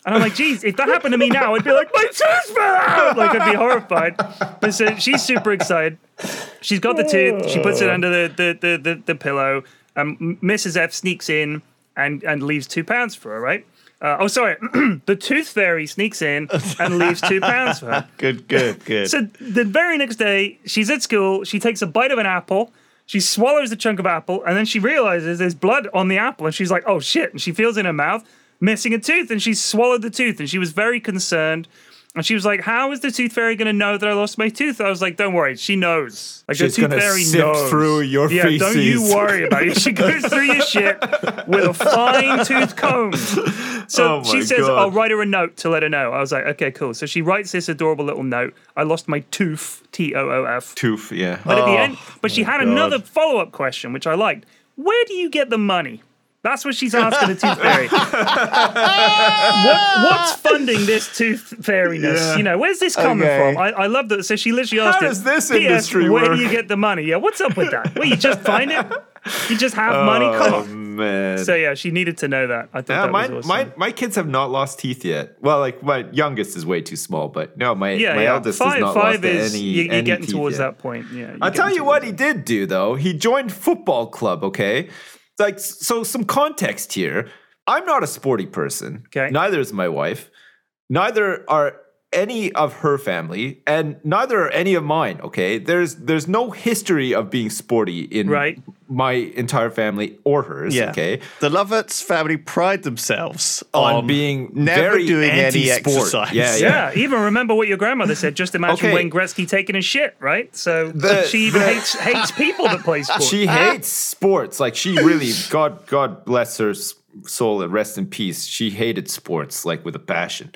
And I'm like, geez, if that happened to me now, I'd be like, my tooth fell out! Like, I'd be horrified. But so she's super excited. She's got the tooth. She puts it under the the the, the, the pillow. Um, Missus F sneaks in and, and leaves two pounds for her, right? Uh, oh, sorry. The tooth fairy sneaks in and leaves two pounds for her. Good, good, good. So the very next day, she's at school. She takes a bite of an apple. She swallows a chunk of apple, and then she realizes there's blood on the apple, and she's like, oh, shit. And she feels in her mouth, missing a tooth, and she swallowed the tooth, and she was very concerned. And she was like, how is the tooth fairy going to know that I lost my tooth? I was like, don't worry, she knows. Like, She's the tooth gonna fairy sift knows. through your yeah, feces. don't you worry about it. She goes through your shit with a fine tooth comb. So Oh my she says, God. I'll write her a note to let her know. I was like, okay, cool. So she writes this adorable little note. I lost my tooth, T O O F. Tooth, yeah. But at the Oh, end, but she had God. another follow-up question, which I liked. Where do you get the money? That's what she's asking the tooth fairy. what, what's funding this tooth fairiness? Yeah. You know, where's this coming Okay. from? I, I love that. So she literally asked How it, does this P S, industry where work? do you get the money? Yeah, what's up with that? Well, you just find it? You just have money? Come Oh, on. man. So yeah, she needed to know that. I thought Yeah, that my, was awesome. my my kids have not lost teeth yet. Well, like my youngest is way too small, but no, my yeah, my yeah. eldest five, has not five lost is, any. you, you're any getting teeth towards yet. that point. Yeah. you're I'll tell getting you what towards he did do though. He joined football club. Okay, like so. Some context here. I'm not a sporty person. Okay. Neither is my wife. Neither are any of her family, and neither are any of mine. Okay, there's there's no history of being sporty in Right. my entire family or hers. Yeah. Okay, The Lovetts family pride themselves on, on, being never very doing any anti-sport. exercise. Yeah, yeah. Yeah, even remember what your grandmother said. Just imagine Okay. Wayne Gretzky taking a shit, right? So The- she even the- hates hates people that play sports. She hates sports. Like she really, God, God bless her s- soul and rest in peace. She hated sports like with a passion.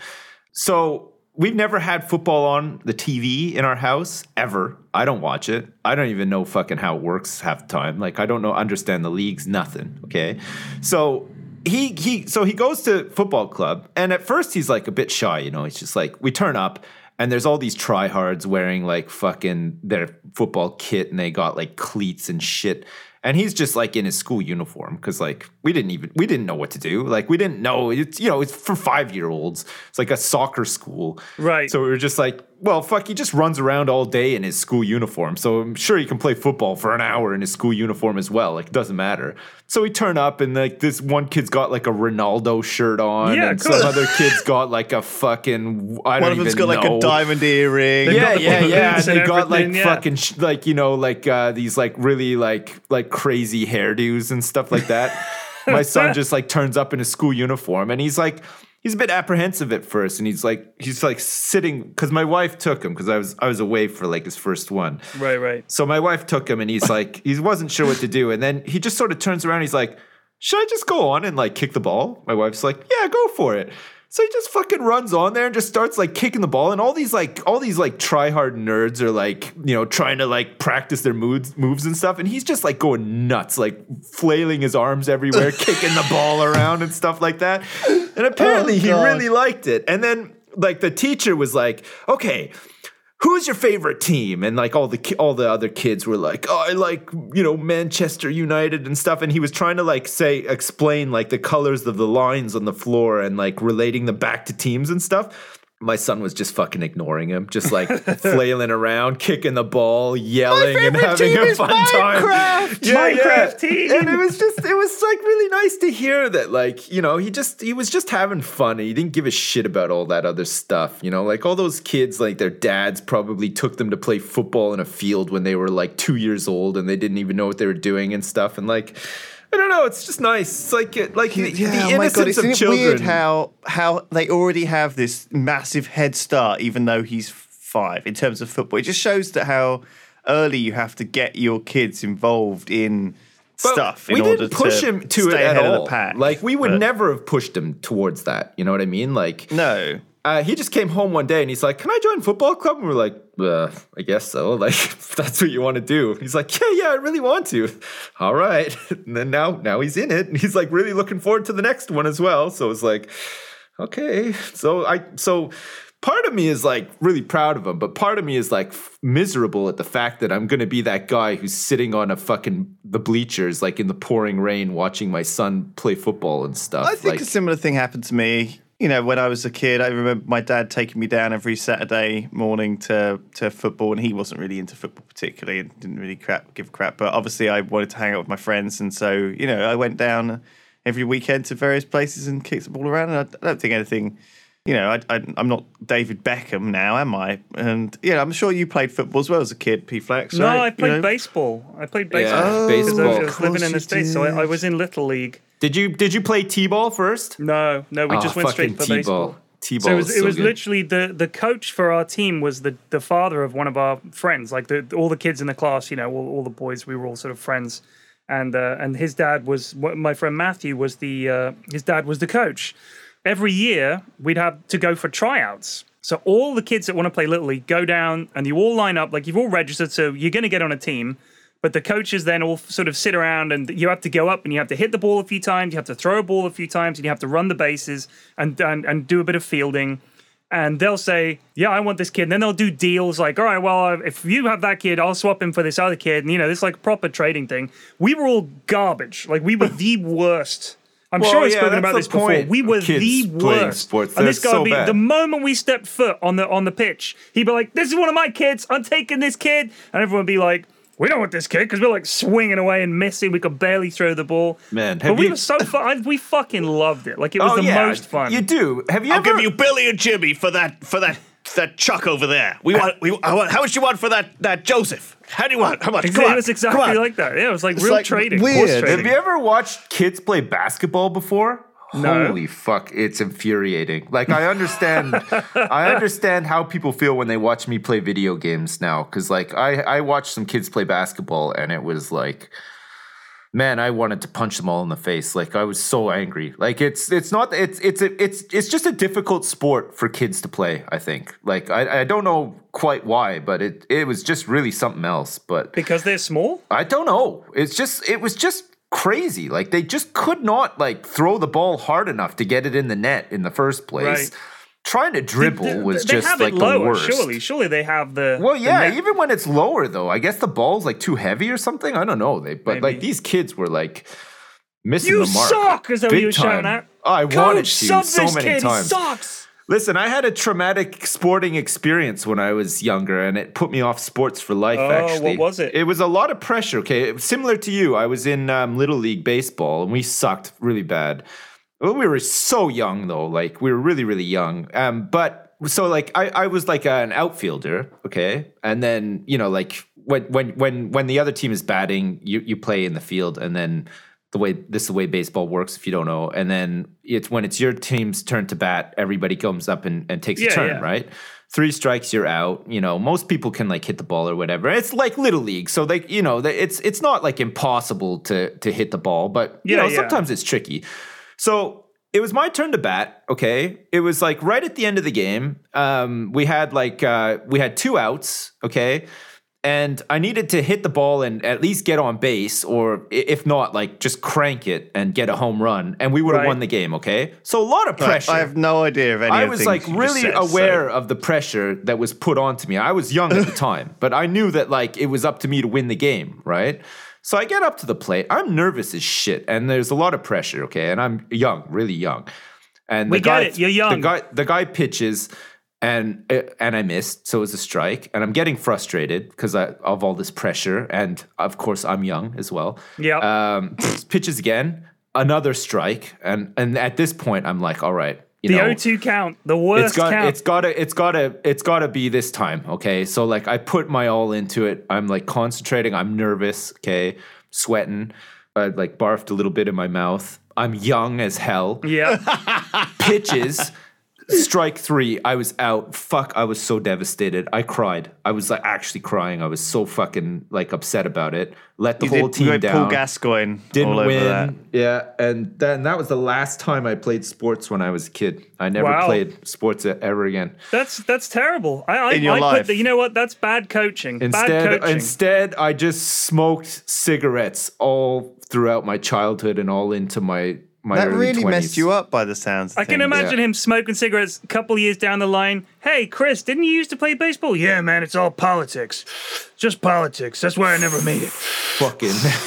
So we've never had football on the T V in our house ever. I don't watch it. I don't even know fucking how it works half the time. Like I don't know, understand the leagues, nothing. Okay, so. He he so he goes to football club, and at first he's like a bit shy, you know. He's just like, we turn up and there's all these tryhards wearing like fucking their football kit, and they got like cleats and shit. And he's just like in his school uniform because like we didn't even we didn't know what to do. Like we didn't know it's you know it's for five year olds. It's like a soccer school, Right. So we were just like, well, fuck, he just runs around all day in his school uniform. So I'm sure he can play football for an hour in his school uniform as well. Like it doesn't matter. So we turn up and like this one kid's got like a Ronaldo shirt on, Yeah, and cool. some other kid's got like a fucking I don't One of them's even got like know. a diamond earring. Yeah, the yeah, balloons yeah. And and they got like everything, yeah. fucking sh- like you know like uh, these like really like like crazy hairdos and stuff like that. My son just like turns up in his school uniform, and he's like he's a bit apprehensive at first, and he's like he's like sitting because my wife took him because I was I was away for like his first one. Right, right. So my wife took him, and he's like he wasn't sure what to do, and then he just sort of turns around. He's like, should I just go on and like kick the ball? My wife's like, yeah, go for it. So he just fucking runs on there and just starts like kicking the ball, and all these like all these like try hard nerds are like you know trying to like practice their moves moves and stuff, and he's just like going nuts, like flailing his arms everywhere, kicking the ball around and stuff like that. And apparently Oh, he God. really liked it. And then like the teacher was like, okay, who's your favorite team? And like all the ki- all the other kids were like, oh, I like, you know, Manchester United and stuff. And he was trying to like say, explain like the colors of the lines on the floor and like relating them back to teams and stuff. My son was just fucking ignoring him, just like flailing around, kicking the ball, yelling and favorite having team a is fun Minecraft! time. Minecraft team. And it was just, it was like really nice to hear that, like, you know, he just, he was just having fun. And he didn't give a shit about all that other stuff, you know, like all those kids, like their dads probably took them to play football in a field when they were like two years old and they didn't even know what they were doing and stuff. And like, I don't know, it's just nice. It's like, it- like the, Yeah, the oh my innocence God, isn't of it children. weird how how they already have this massive head start, even though he's five in terms of football. It just shows that how early you have to get your kids involved in But stuff in we order didn't push to him to stay it at ahead all. of the pack. Like we would But- never have pushed him towards that. You know what I mean? Like No. Uh, he just came home one day and he's like, "Can I join football club?" And we're like, uh, "I guess so. Like, if that's what you want to do." He's like, "Yeah, yeah, I really want to." All right, and then now, now he's in it, and he's like really looking forward to the next one as well. So it's like, okay. So I, so part of me is like really proud of him, but part of me is like f- miserable at the fact that I'm going to be that guy who's sitting on a fucking the bleachers, like in the pouring rain, watching my son play football and stuff. I think like, a similar thing happened to me. you know, when I was a kid, I remember my dad taking me down every Saturday morning to, to football, and he wasn't really into football particularly and didn't really crap, give a crap. But obviously I wanted to hang out with my friends, and so, you know, I went down every weekend to various places and kicked the ball around, and I, I don't think anything... You know, I, I, I'm not David Beckham now, am I? And, yeah, I'm sure you played football as well as a kid, P-Flax, No, right? I played you know? baseball. I played baseball. Yeah, Oh, baseball. I Of was living in the States, so I, I was in Little League. Did you did you play T-ball first? No, no, we Oh, just went straight fucking for baseball. T-ball. T-ball So it was, is it so was good. literally the, the coach for our team was the, the father of one of our friends. Like the, all the kids in the class, you know, all, all the boys, we were all sort of friends. And uh, and his dad was, my friend Matthew was the, uh, his dad was the coach. Every year, we'd have to go for tryouts. So all the kids that want to play Little League go down and you all line up, like you've all registered, so you're going to get on a team. But the coaches then all sort of sit around and you have to go up and you have to hit the ball a few times, you have to throw a ball a few times, and you have to run the bases and and, and do a bit of fielding. And they'll say, yeah, I want this kid. And then they'll do deals like, all right, well, if you have that kid, I'll swap him for this other kid. And, you know, this like proper trading thing. We were all garbage. Like we were the worst. I'm Well, sure I've yeah, spoken that's about the this before. point We were of kids the playing worst. sports. And this They're guy so would be, bad. the moment we stepped foot on the on the pitch, he'd be like, this is one of my kids. I'm taking this kid. And everyone would be like, we don't want this kid because we're like swinging away and missing. We could barely throw the ball. Man, but have we you- were so fun. We fucking loved it. Like it was Oh, the yeah, most fun. You do. Have you I'll ever... give you Billy and Jimmy for that for that that Chuck over there. We want we I want how much you want for that that Joseph? How do you want? How much? It Come on, was come exactly on. like that. Yeah, it was like It's real like trading. weird. Horse Have trading. Have you ever watched kids play basketball before? No. Holy fuck, it's infuriating. Like I understand I understand how people feel when they watch me play video games now, cuz like I I watched some kids play basketball and it was like, man, I wanted to punch them all in the face. Like I was so angry. Like it's it's not it's it's a, it's it's just a difficult sport for kids to play, I think. Like I I don't know quite why, but it it was just really something else, but Because they're small? I don't know. It's just it was just crazy. Like they just could not like throw the ball hard enough to get it in the net in the first place. Right. Trying to dribble They- was they just have like it lower, the worst. Surely, surely they have the. Well, the yeah, net. even when it's lower though, I guess the ball's like too heavy or something. I don't know. They but Maybe. like these kids were like missing You the mark. suck! Is that what Big you were shouting time. at? I Coach, wanted to sub so this many kid, times. He sucks. Listen, I had a traumatic sporting experience when I was younger, and it put me off sports for life, Oh, actually. what was it? It was a lot of pressure, okay? It was similar to you. I was in um, Little League Baseball, and we sucked really bad. Well, we were so young, though. Like, we were really, really young. Um, but, so, like, I, I was, like, an outfielder, okay? And then, you know, like, when when when when the other team is batting, you, you play in the field, and then... The way this is the way baseball works, if you don't know, and then it's when it's your team's turn to bat, everybody comes up and, and takes Yeah, a turn, yeah. right? Three strikes, you're out. You know, most people can like hit the ball or whatever. It's like Little League, so like you know, the- it's it's not like impossible to to hit the ball, but you Yeah, know, yeah. sometimes it's tricky. So it was my turn to bat. Okay, it was like right at the end of the game. Um, we had like uh, we had two outs. Okay. And I needed to hit the ball and at least get on base, or i- if not, like just crank it and get a home run, and we would have Right. won the game. Okay, so a lot of pressure. I have no idea of any I of the was things like you just really said, aware so- of the pressure that was put onto me. I was young at the time, but I knew that like it was up to me to win the game, right? So I get up to the plate. I'm nervous as shit, and there's a lot of pressure. Okay, and I'm young, really young. And We the get guy, it, you're young. The guy, the guy pitches. And uh, and I missed, so it was a strike. And I'm getting frustrated because of all this pressure, and of course I'm young as well. Yeah. Um, pitches again, another strike, and and at this point I'm like, all right, you The know, O two count, the worst it's got count. it's gotta it's gotta it's gotta be this time, okay? So like I put my all into it. I'm like concentrating. I'm nervous, okay, sweating. I like barfed a little bit in my mouth. I'm young as hell. yeah. Pitches. Strike three, I was out. Fuck, I was so devastated. I cried. I was like actually crying. I was so fucking like upset about it. Let the You whole did, team you had down. Paul Gascoigne Didn't all over win. that. Yeah, and then that was the last time I played sports when I was a kid. I never Wow. played sports e- ever again. That's that's terrible. I, I, In your I life. Put the, you know what? That's bad coaching. bad Instead, coaching. instead, I just smoked cigarettes all throughout my childhood and all into my my That early really twenties. messed you up by the sounds. of I can things. imagine yeah. him smoking cigarettes a couple of years down the line. Hey, Chris, didn't you used to play baseball? Yeah, man, it's all politics. Just politics. That's why I never made it. Fucking.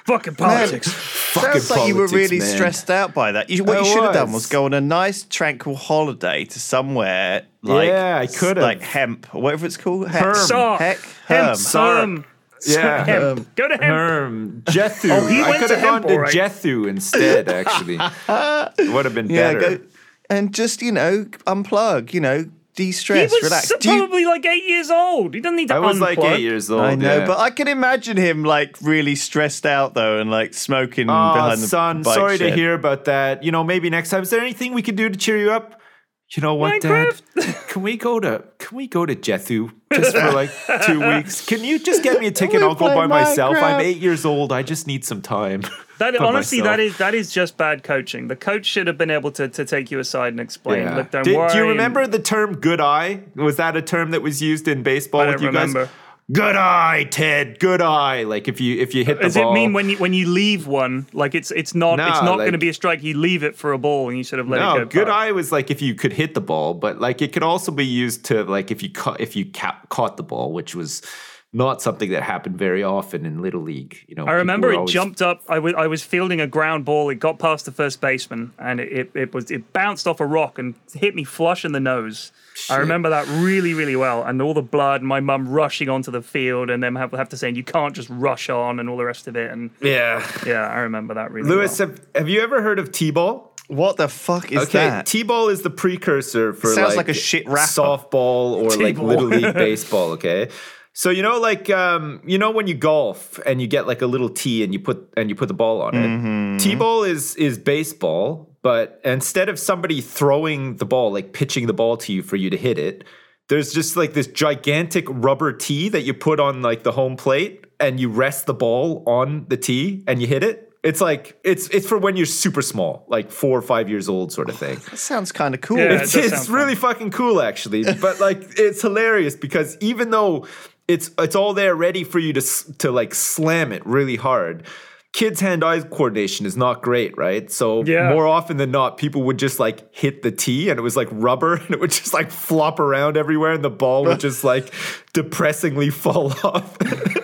Fucking politics. Fucking Sounds like you were politics, really man. stressed out by that. You, what I you should have done was. was go on a nice, tranquil holiday to somewhere like Yeah, I could've. like hemp, or whatever it's called. Hemp. Herm. Sark. Heck, Hemp. Herm. Sark. Um, Yeah. hemp. Go to hemp. Herm, Jethu. Oh, he I went could to have gone hemp, to all right. Jethu instead, actually. It would have been Yeah, better. go and just you know unplug. You know, He de-stress, was relax. so- Do you- probably like eight years old. He doesn't need to I was like unplug. eight years old. I know, yeah. but I can imagine him like really stressed out though, and like smoking Oh, behind the son, bike sorry shed. to hear about that. You know, maybe next time. Is there anything we can do to cheer you up? You know what, Minecraft? Dad? Can we go to Can we go to Jethu just for like two weeks? Can you just get me a ticket? We I'll go play by myself. I'm Minecraft. eight years old. I just need some time. That for honestly, myself. that is that is just bad coaching. The coach should have been able to, to take you aside and explain. Yeah. Look, don't Did- worry. do you and- remember the term "good eye"? Was that a term that was used in baseball I with don't you remember. guys? Good eye, Ted. Good eye. Like if you if you hit the Does ball. it mean when you when you leave one, like it's it's not No, it's not like- going to be a strike? You leave it for a ball and you sort of let No, it go. good past. eye was like if you could hit the ball, but like it could also be used to like if you caught if you ca- caught the ball, which was not something that happened very often in Little League. You know, I people remember were it always- jumped up. I was I was fielding a ground ball. It got past the first baseman and it, it, it was it bounced off a rock and hit me flush in the nose. I remember that really really well, and all the blood. And my mum rushing onto the field, and then have, have to say you can't just rush on and all the rest of it. And Yeah, yeah, I remember that really Lewis, well. have, have you ever heard of T-ball? What the fuck is Okay, that? T-ball is the precursor for Sounds like, like a shit rapper. softball or like T-ball. Little League baseball. Okay. So you know, like um, you know, when you golf and you get like a little tee and you put and you put the ball on it. Mm-hmm. T-ball is is baseball, but instead of somebody throwing the ball, like pitching the ball to you for you to hit it, there's just like this gigantic rubber tee that you put on like the home plate, and you rest the ball on the tee and you hit it. It's like it's it's for when you're super small, like four or five years old, sort of thing. That sounds kind of cool. Yeah, it It's, does it's sound really fucking cool, actually. But like, it's hilarious because even though it's it's all there ready for you to s- to like slam it really hard, kids' hand-eye coordination is not great, right? So Yeah. more often than not, people would just like hit the tee, and it was like rubber, and it would just like flop around everywhere, and the ball would just like depressingly fall off.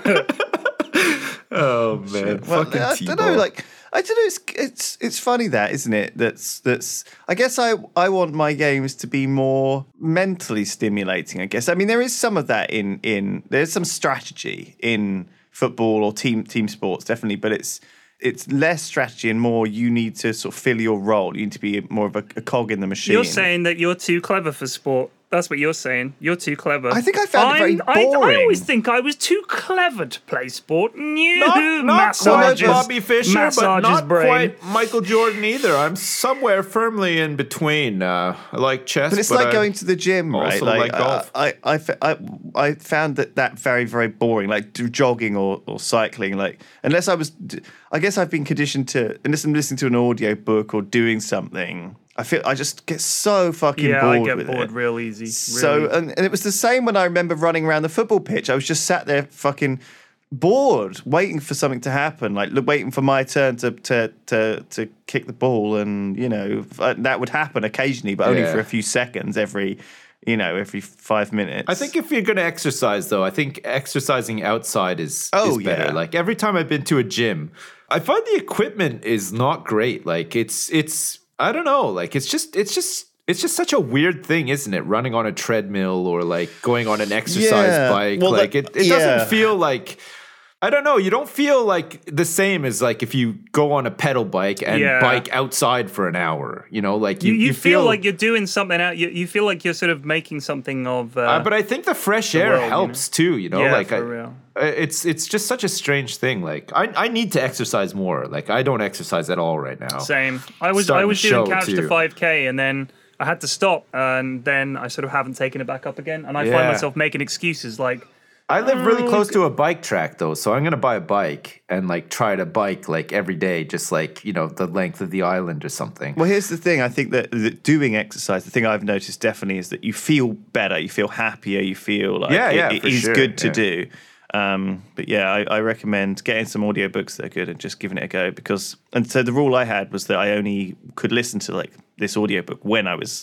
Oh man, Well, fucking I T-ball. don't know, like I don't know. It's it's it's funny that, isn't it? That's that's. I guess I I want my games to be more mentally stimulating. I guess. I mean, there is some of that in in there's some strategy in football or team team sports, definitely, but it's. It's less strategy and more you need to sort of fill your role. You need to be more of a, a cog in the machine. You're saying that you're too clever for sport. That's what you're saying. You're too clever. I think I found it very I'm- I, I boring. always think I was too clever to play sport. You Not, not massages, quite Bobby Fischer, but massages not brain. quite Michael Jordan either. I'm somewhere firmly in between. Uh, I like chess, But it's like I- going to the gym, right? also like golf. uh, I, I, I, I found that that very, very boring. Like do jogging or, or cycling. Like unless I was, I guess I've been conditioned to unless I'm listening to an audio book or doing something. I feel I just get so fucking Yeah, bored I get with bored it. real easy. Real So easy. and, and it was the same when I remember running around the football pitch. I was just sat there fucking bored, waiting for something to happen, like look, waiting for my turn to to to to kick the ball, and you know f- that would happen occasionally, but only Yeah. for a few seconds every, you know, every five minutes. I think if you're going to exercise, though, I think exercising outside is, Oh, is better. yeah. Like every time I've been to a gym, I find the equipment is not great. Like it's it's I don't know. Like it's just it's just it's just such a weird thing, isn't it? Running on a treadmill or like going on an exercise Yeah. bike. Well, like that- it, it yeah. doesn't feel like. I don't know. You don't feel like the same as like if you go on a pedal bike and Yeah. bike outside for an hour. You know, like you, you, you, feel, like you're doing something out. You, you feel like you're sort of making something of. Uh, Uh, but I think the fresh air world, you helps too. You know, Yeah, like for I, real. I- it's it's just such a strange thing. Like I I need to exercise more. Like I don't exercise at all right now. Same. I was Starting I was to doing show, couch to too. five K and then I had to stop and then I sort of haven't taken it back up again and I Yeah. find myself making excuses like I live really Oh, close to a bike track though, so I'm gonna buy a bike and like try to bike like every day, just like you know the length of the island or something. Well, here's the thing. I think that, that doing exercise, the thing I've noticed definitely is that you feel better, you feel happier, you feel like Yeah, it, yeah, it for is sure, good to yeah. do. Um, but yeah, I, I recommend getting some audiobooks that are good and just giving it a go because. And so the rule I had was that I only could listen to like this audiobook when I was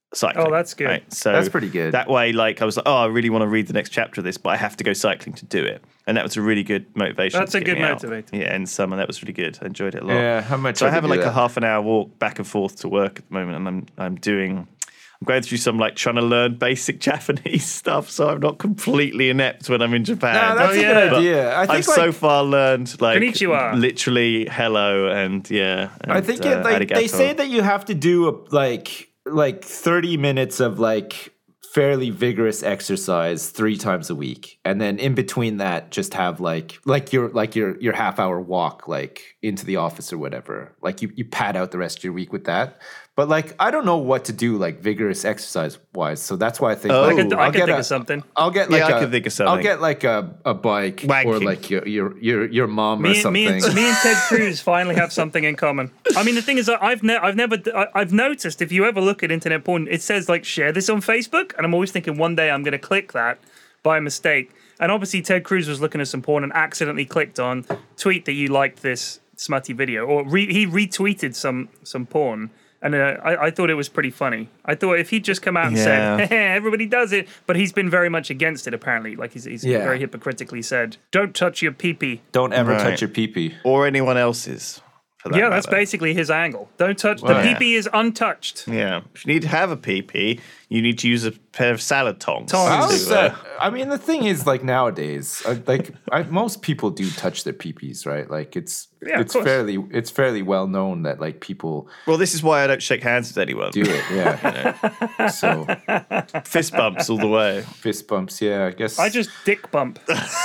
cycling. Oh, that's good. Right? So That's pretty good. That way, like I was like, oh, I really want to read the next chapter of this, but I have to go cycling to do it, and that was a really good motivation. That's to a get good me out. motivator. Yeah, in summer that was really good. I enjoyed it a lot. Yeah, how much So I I have could like do a that. half an hour walk back and forth to work at the moment, and I'm I'm doing. I'm going through some like trying to learn basic Japanese stuff, so I'm not completely inept when I'm in Japan. No, that's Oh, a yeah. good But idea. I I've think so like, far learned like Konnichiwa. literally hello and yeah. And, I think uh, it, like they arigato. say that you have to do a, like like thirty minutes of like fairly vigorous exercise three times a week, and then in between that just have like like your like your your half hour walk like into the office or whatever. Like you you pad out the rest of your week with that. But like I don't know what to do like vigorous exercise wise, so that's why I think Oh. like, I could, I I'll could get think a- of something. I'll get like Yeah, I a, could think of I'll something. get like a, a bike or Wanking. like your your your your mom or Me, something. me, and, me and Ted Cruz finally have something in common. I mean, the thing is, that I've ne- I've never, I- I've noticed if you ever look at internet porn, it says like share this on Facebook, and I'm always thinking one day I'm going to click that by mistake. And obviously, Ted Cruz was looking at some porn and accidentally clicked on tweet that you liked this smutty video, or re- he retweeted some some porn. And uh, I, I thought it was pretty funny. I thought if he'd just come out and Yeah. said, hey, everybody does it, but he's been very much against it, apparently. Like he's, he's Yeah. very hypocritically said, don't touch your pee-pee. Don't ever Right. touch your pee-pee. or anyone else's. For that Yeah, that's matter. basically his angle. Don't touch, the Right. pee-pee is untouched. Yeah, if you need to have a P P, you need to use a pair of salad tongs. Tongs. How to, is uh, that? I mean, the thing is, like nowadays, uh, like I, most people do touch their peepees, right? Like it's Yeah, of it's course. fairly it's fairly well known that like people Well, this is why I don't shake hands with anyone. do it. Yeah. So Fist bumps all the way. fist bumps. Yeah, I guess. I just dick bump.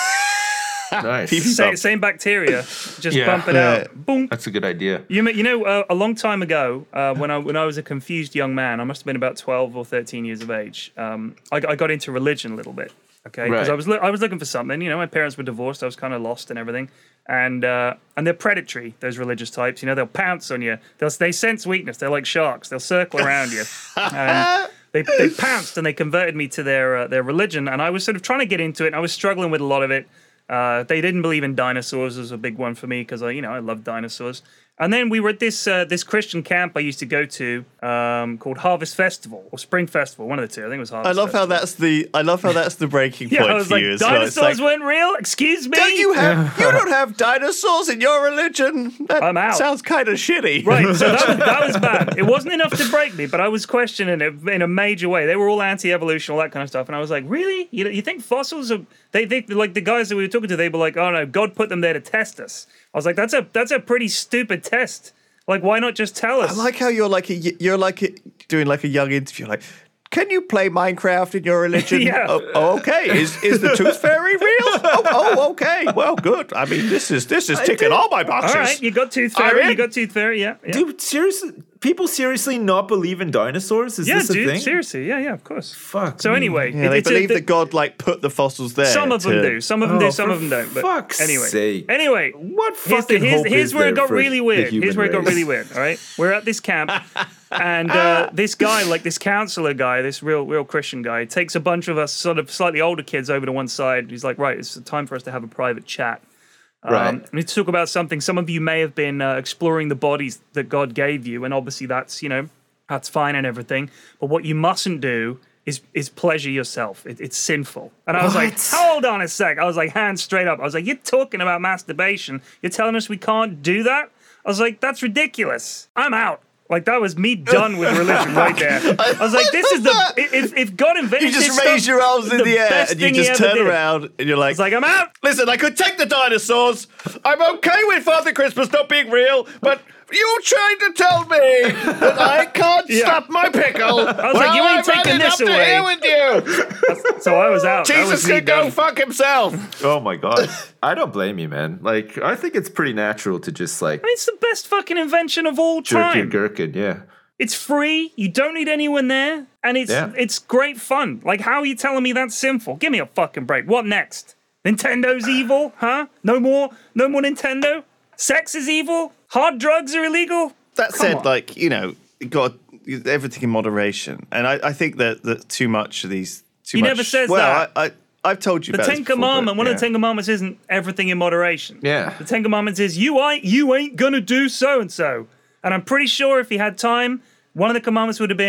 nice. Pee-pee Sa- bump. same bacteria. Just Yeah. bump it Yeah. out. Boom. That's a good idea. You, ma- you know, uh, a long time ago, uh, when I when I was a confused young man, I must have been about twelve or thirteen years of age. Um, I, I got into religion a little bit, okay? Because Right. I was loo- I was looking for something. You know, my parents were divorced. I was kind of lost and everything, and uh, and they're predatory. Those religious types, you know, they'll pounce on you. They'll they sense weakness. They're like sharks. They'll circle around you. And they they pounced and they converted me to their uh, their religion, and I was sort of trying to get into it. And I was struggling with a lot of it. Uh, they didn't believe in dinosaurs was a big one for me because I, you know, I love dinosaurs. And then we were at this uh, this Christian camp I used to go to um, called Harvest Festival or Spring Festival, one of the two. I think it was Harvest. I love how Festival. that's the. I love how that's the breaking Yeah, point I was for like, you as well. It's dinosaurs like, weren't real. Excuse me. don't you have? You don't have dinosaurs in your religion. That I'm out. sounds kind of shitty. Right, so that, that was bad. It wasn't enough to break me, but I was questioning it in a major way. They were all anti-evolution, all that kind of stuff, and I was like, "Really? You, you think fossils are?" They, they like the guys that we were talking to. They were like, "Oh no, God put them there to test us." I was like, "That's a that's a pretty stupid test. Like, why not just tell us?" I like how you're like a, you're like a, doing like a young interview. Like, can you play Minecraft in your religion? Yeah. Oh, oh, okay. Is is the tooth fairy real? Oh, oh, okay. Well, good. I mean, this is this is ticking all my boxes. All right, you got Tooth I'm Fairy. in. You got Tooth Fairy. Yeah, yeah. Dude, seriously, people seriously not believe in dinosaurs? Is yeah, this a dude. thing? Seriously, yeah, yeah, of course. Fuck So me. anyway, Yeah, it- they it's a- believe the- that God like put the fossils there. some of them to- do. Some of them Oh, do. Some for of them don't. But fuck's anyway, sake. anyway, What Here's, the, fucking here's, hope here's is where it there got for really the weird. human Here's where it got race? really weird. All right, we're at this camp, and uh, this guy, like this counselor guy, this real, real Christian guy, takes a bunch of us, sort of slightly older kids, over to one side. He's like, "Right, it's time for us to have a private chat. Right. Um, we need to talk about something. Some of you may have been uh, exploring the bodies that God gave you, and obviously that's you know that's fine and everything. But what you mustn't do." Is, is pleasure yourself. It, it's sinful. And I was like, What? hold on a sec. I was like, hands straight up. I was like, you're talking about masturbation. You're telling us we can't do that? I was like, that's ridiculous. I'm out. Like, that was me done with religion right there. I was like, this is the... If, if God invented You just this raise stuff, your arms in the, air best and you thing he just ever turn did. around and you're like, It's like, I'm out. listen, I could take the dinosaurs. I'm okay with Father Christmas not being real, but you're trying to tell me that I can't Yeah. stop my pickle. I was like, you ain't taking this away. with you. So I was out. That Jesus was me could go done. fuck himself. Oh my god. I don't blame you, man. Like, I think it's pretty natural to just like I mean, it's the best fucking invention of all jerk your time. gherkin, yeah. It's free. You don't need anyone there, and it's Yeah. it's great fun. Like, how are you telling me that's sinful? Give me a fucking break. What next? Nintendo's evil, huh? No more, no more Nintendo. Sex is evil. Hard drugs are illegal. That Come said, on. like, you know, you got everything in moderation. And I, I think that, that too much of these... Too He much, never says well, that. I, I, I've told you The about Ten this before, Commandments. but, One yeah. of the Ten Commandments isn't everything in moderation. Yeah. The Ten Commandments is you ain't you ain't gonna do so and so. And I'm pretty sure if he had time, one of the commandments would have been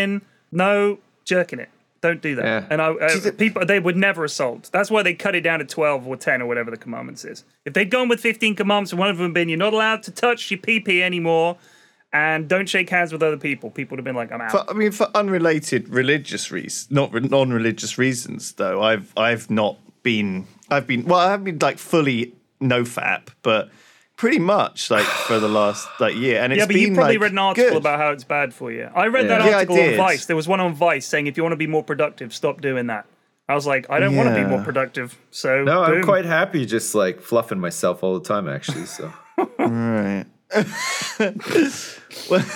No, jerking it. Don't do that. Yeah. And I, uh, people, they would never assault. That's why they cut it down to twelve or ten or whatever the commandments is. If they'd gone with fifteen commandments and one of them had been, you're not allowed to touch your pee-pee anymore and don't shake hands with other people, people would have been like, I'm out. For, I mean, for unrelated religious reasons, not re- non-religious reasons, though, I've I've not been, I've been, well, I haven't been like fully no-fap, but pretty much like for the last like year. And it's yeah, but been, you probably like, read an article good. about how it's bad for you. I read Yeah. that Yeah, I article on did. Vice. There was one on Vice saying if you want to be more productive, stop doing that. I was like, I don't want to be Yeah. more productive. So No, I'm boom. quite happy just like fluffing myself all the time, actually. So Right. Well,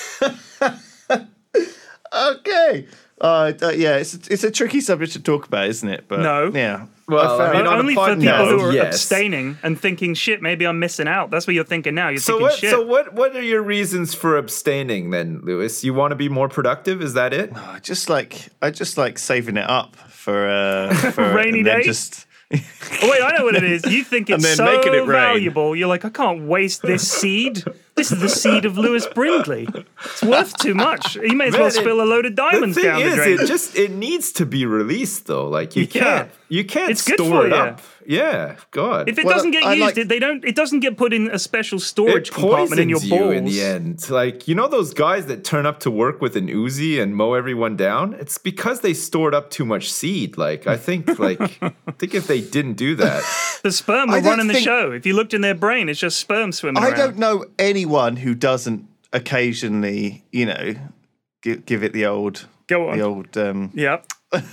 okay. Uh, uh, yeah, it's it's a tricky subject to talk about, isn't it? But No. yeah. Well, I mean, on a only for podcast, people who are yes. abstaining and thinking, shit, maybe I'm missing out. That's what you're thinking now. You're So thinking, what? shit. So what? What are your reasons for abstaining then, Lewis? You want to be more productive? Is that it? I just like I just like saving it up for uh for Rainy and then day? Just Oh, wait, I know what it is. You think And it's then so making it rain. valuable. You're like, I can't waste this seed. This is the seed of Lewis Brindley. It's worth too much. You may as well Man, it- spill a load of diamonds the thing down is, the drain. it just it needs to be released though. Like you Yeah. can't you can't It's good store for it you. up. Yeah, God. If it Well, doesn't get I used, like- it, they don't. It doesn't get put in a special storage it compartment in your poisons balls. you in the end. Like, you know those guys that turn up to work with an Uzi and mow everyone down? It's because they stored up too much seed. Like, I think like I think if they didn't do that. The sperm I are don't running the think- show. If you looked in their brain, it's just sperm swimming I around. don't know anyone who doesn't occasionally, you know, give, give it the old Go on. the old um Yep.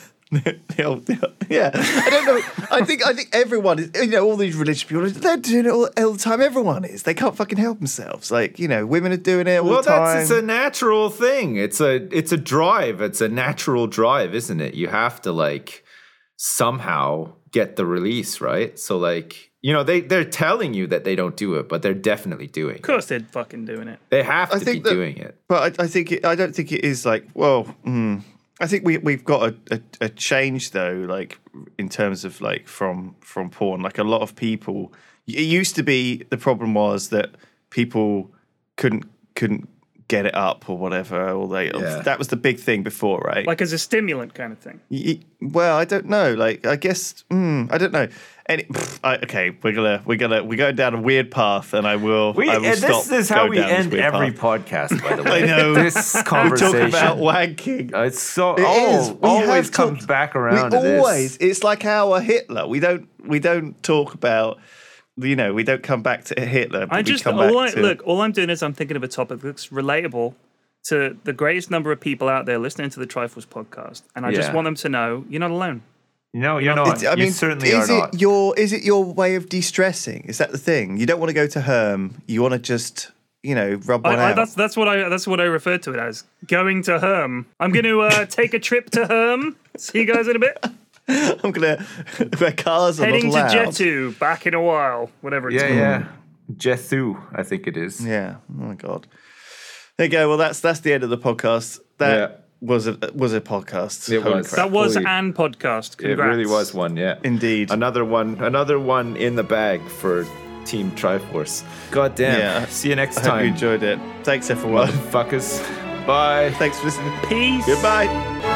the old, the old- yeah. I don't know. I think I think everyone is, you know, all these religious people, they're doing it all, all the time. Everyone is. They can't fucking help themselves. Like, you know, women are doing it all Well, the time. that's it's a natural thing. It's a it's a drive. It's a natural drive, isn't it? You have to like somehow get the release, right? So like, you know, they they're telling you that they don't do it, but they're definitely doing Of it. course, they're fucking doing it. They have I to think be that- doing it. But I, I think it, I don't think it is like, well, mm, I think we we've got a, a, a change though, like in terms of like from from porn. Like a lot of people, it used to be the problem was that people couldn't couldn't get it up or whatever, or they Yeah. that was the big thing before, right? Like as a stimulant kind of thing. Y- well, I don't know. Like, I guess mm, I don't know. Any, pff, I, okay, we're gonna we're gonna we're going down a weird path, and I will. We, I will and stop this is how going we down this end weird every path. podcast, by the way. I know. This We conversation. talk about wanking. Uh, It's so It al- is. We always have comes talked- back around We to this. always. It's like our Hitler. We don't. We don't talk about. You know, we don't come back to Hitler. But I we just come all I, back to, look. All I'm doing is I'm thinking of a topic that's relatable to the greatest number of people out there listening to the Trifles podcast, and I just Yeah. want them to know you're not alone. No, you're not. It's- I you mean, certainly is are it not. your is it your way of de-stressing? Is that the thing? You don't want to go to Herm. You want to just, you know, rub one I, I, out. that's that's what I that's what I refer to it as going to Herm. I'm going to uh, take a trip to Herm. See you guys in a bit. I'm gonna. Where cars are Heading to not allowed. Jetu. Back in a while. Whatever it's Yeah, called. yeah. Jethu, I think it is. Yeah. Oh my god. There you go. Well, that's that's the end of the podcast. That Yeah. was a was a podcast. It Holy was. crap. That was Holy- an podcast. It Congrats. really was one, yeah. Indeed. Another one, another one in the bag for Team Triforce. God damn. Yeah. See you next I hope you time. enjoyed it. Thanks everyone. Motherfuckers. Bye. Thanks for listening. Peace. Goodbye.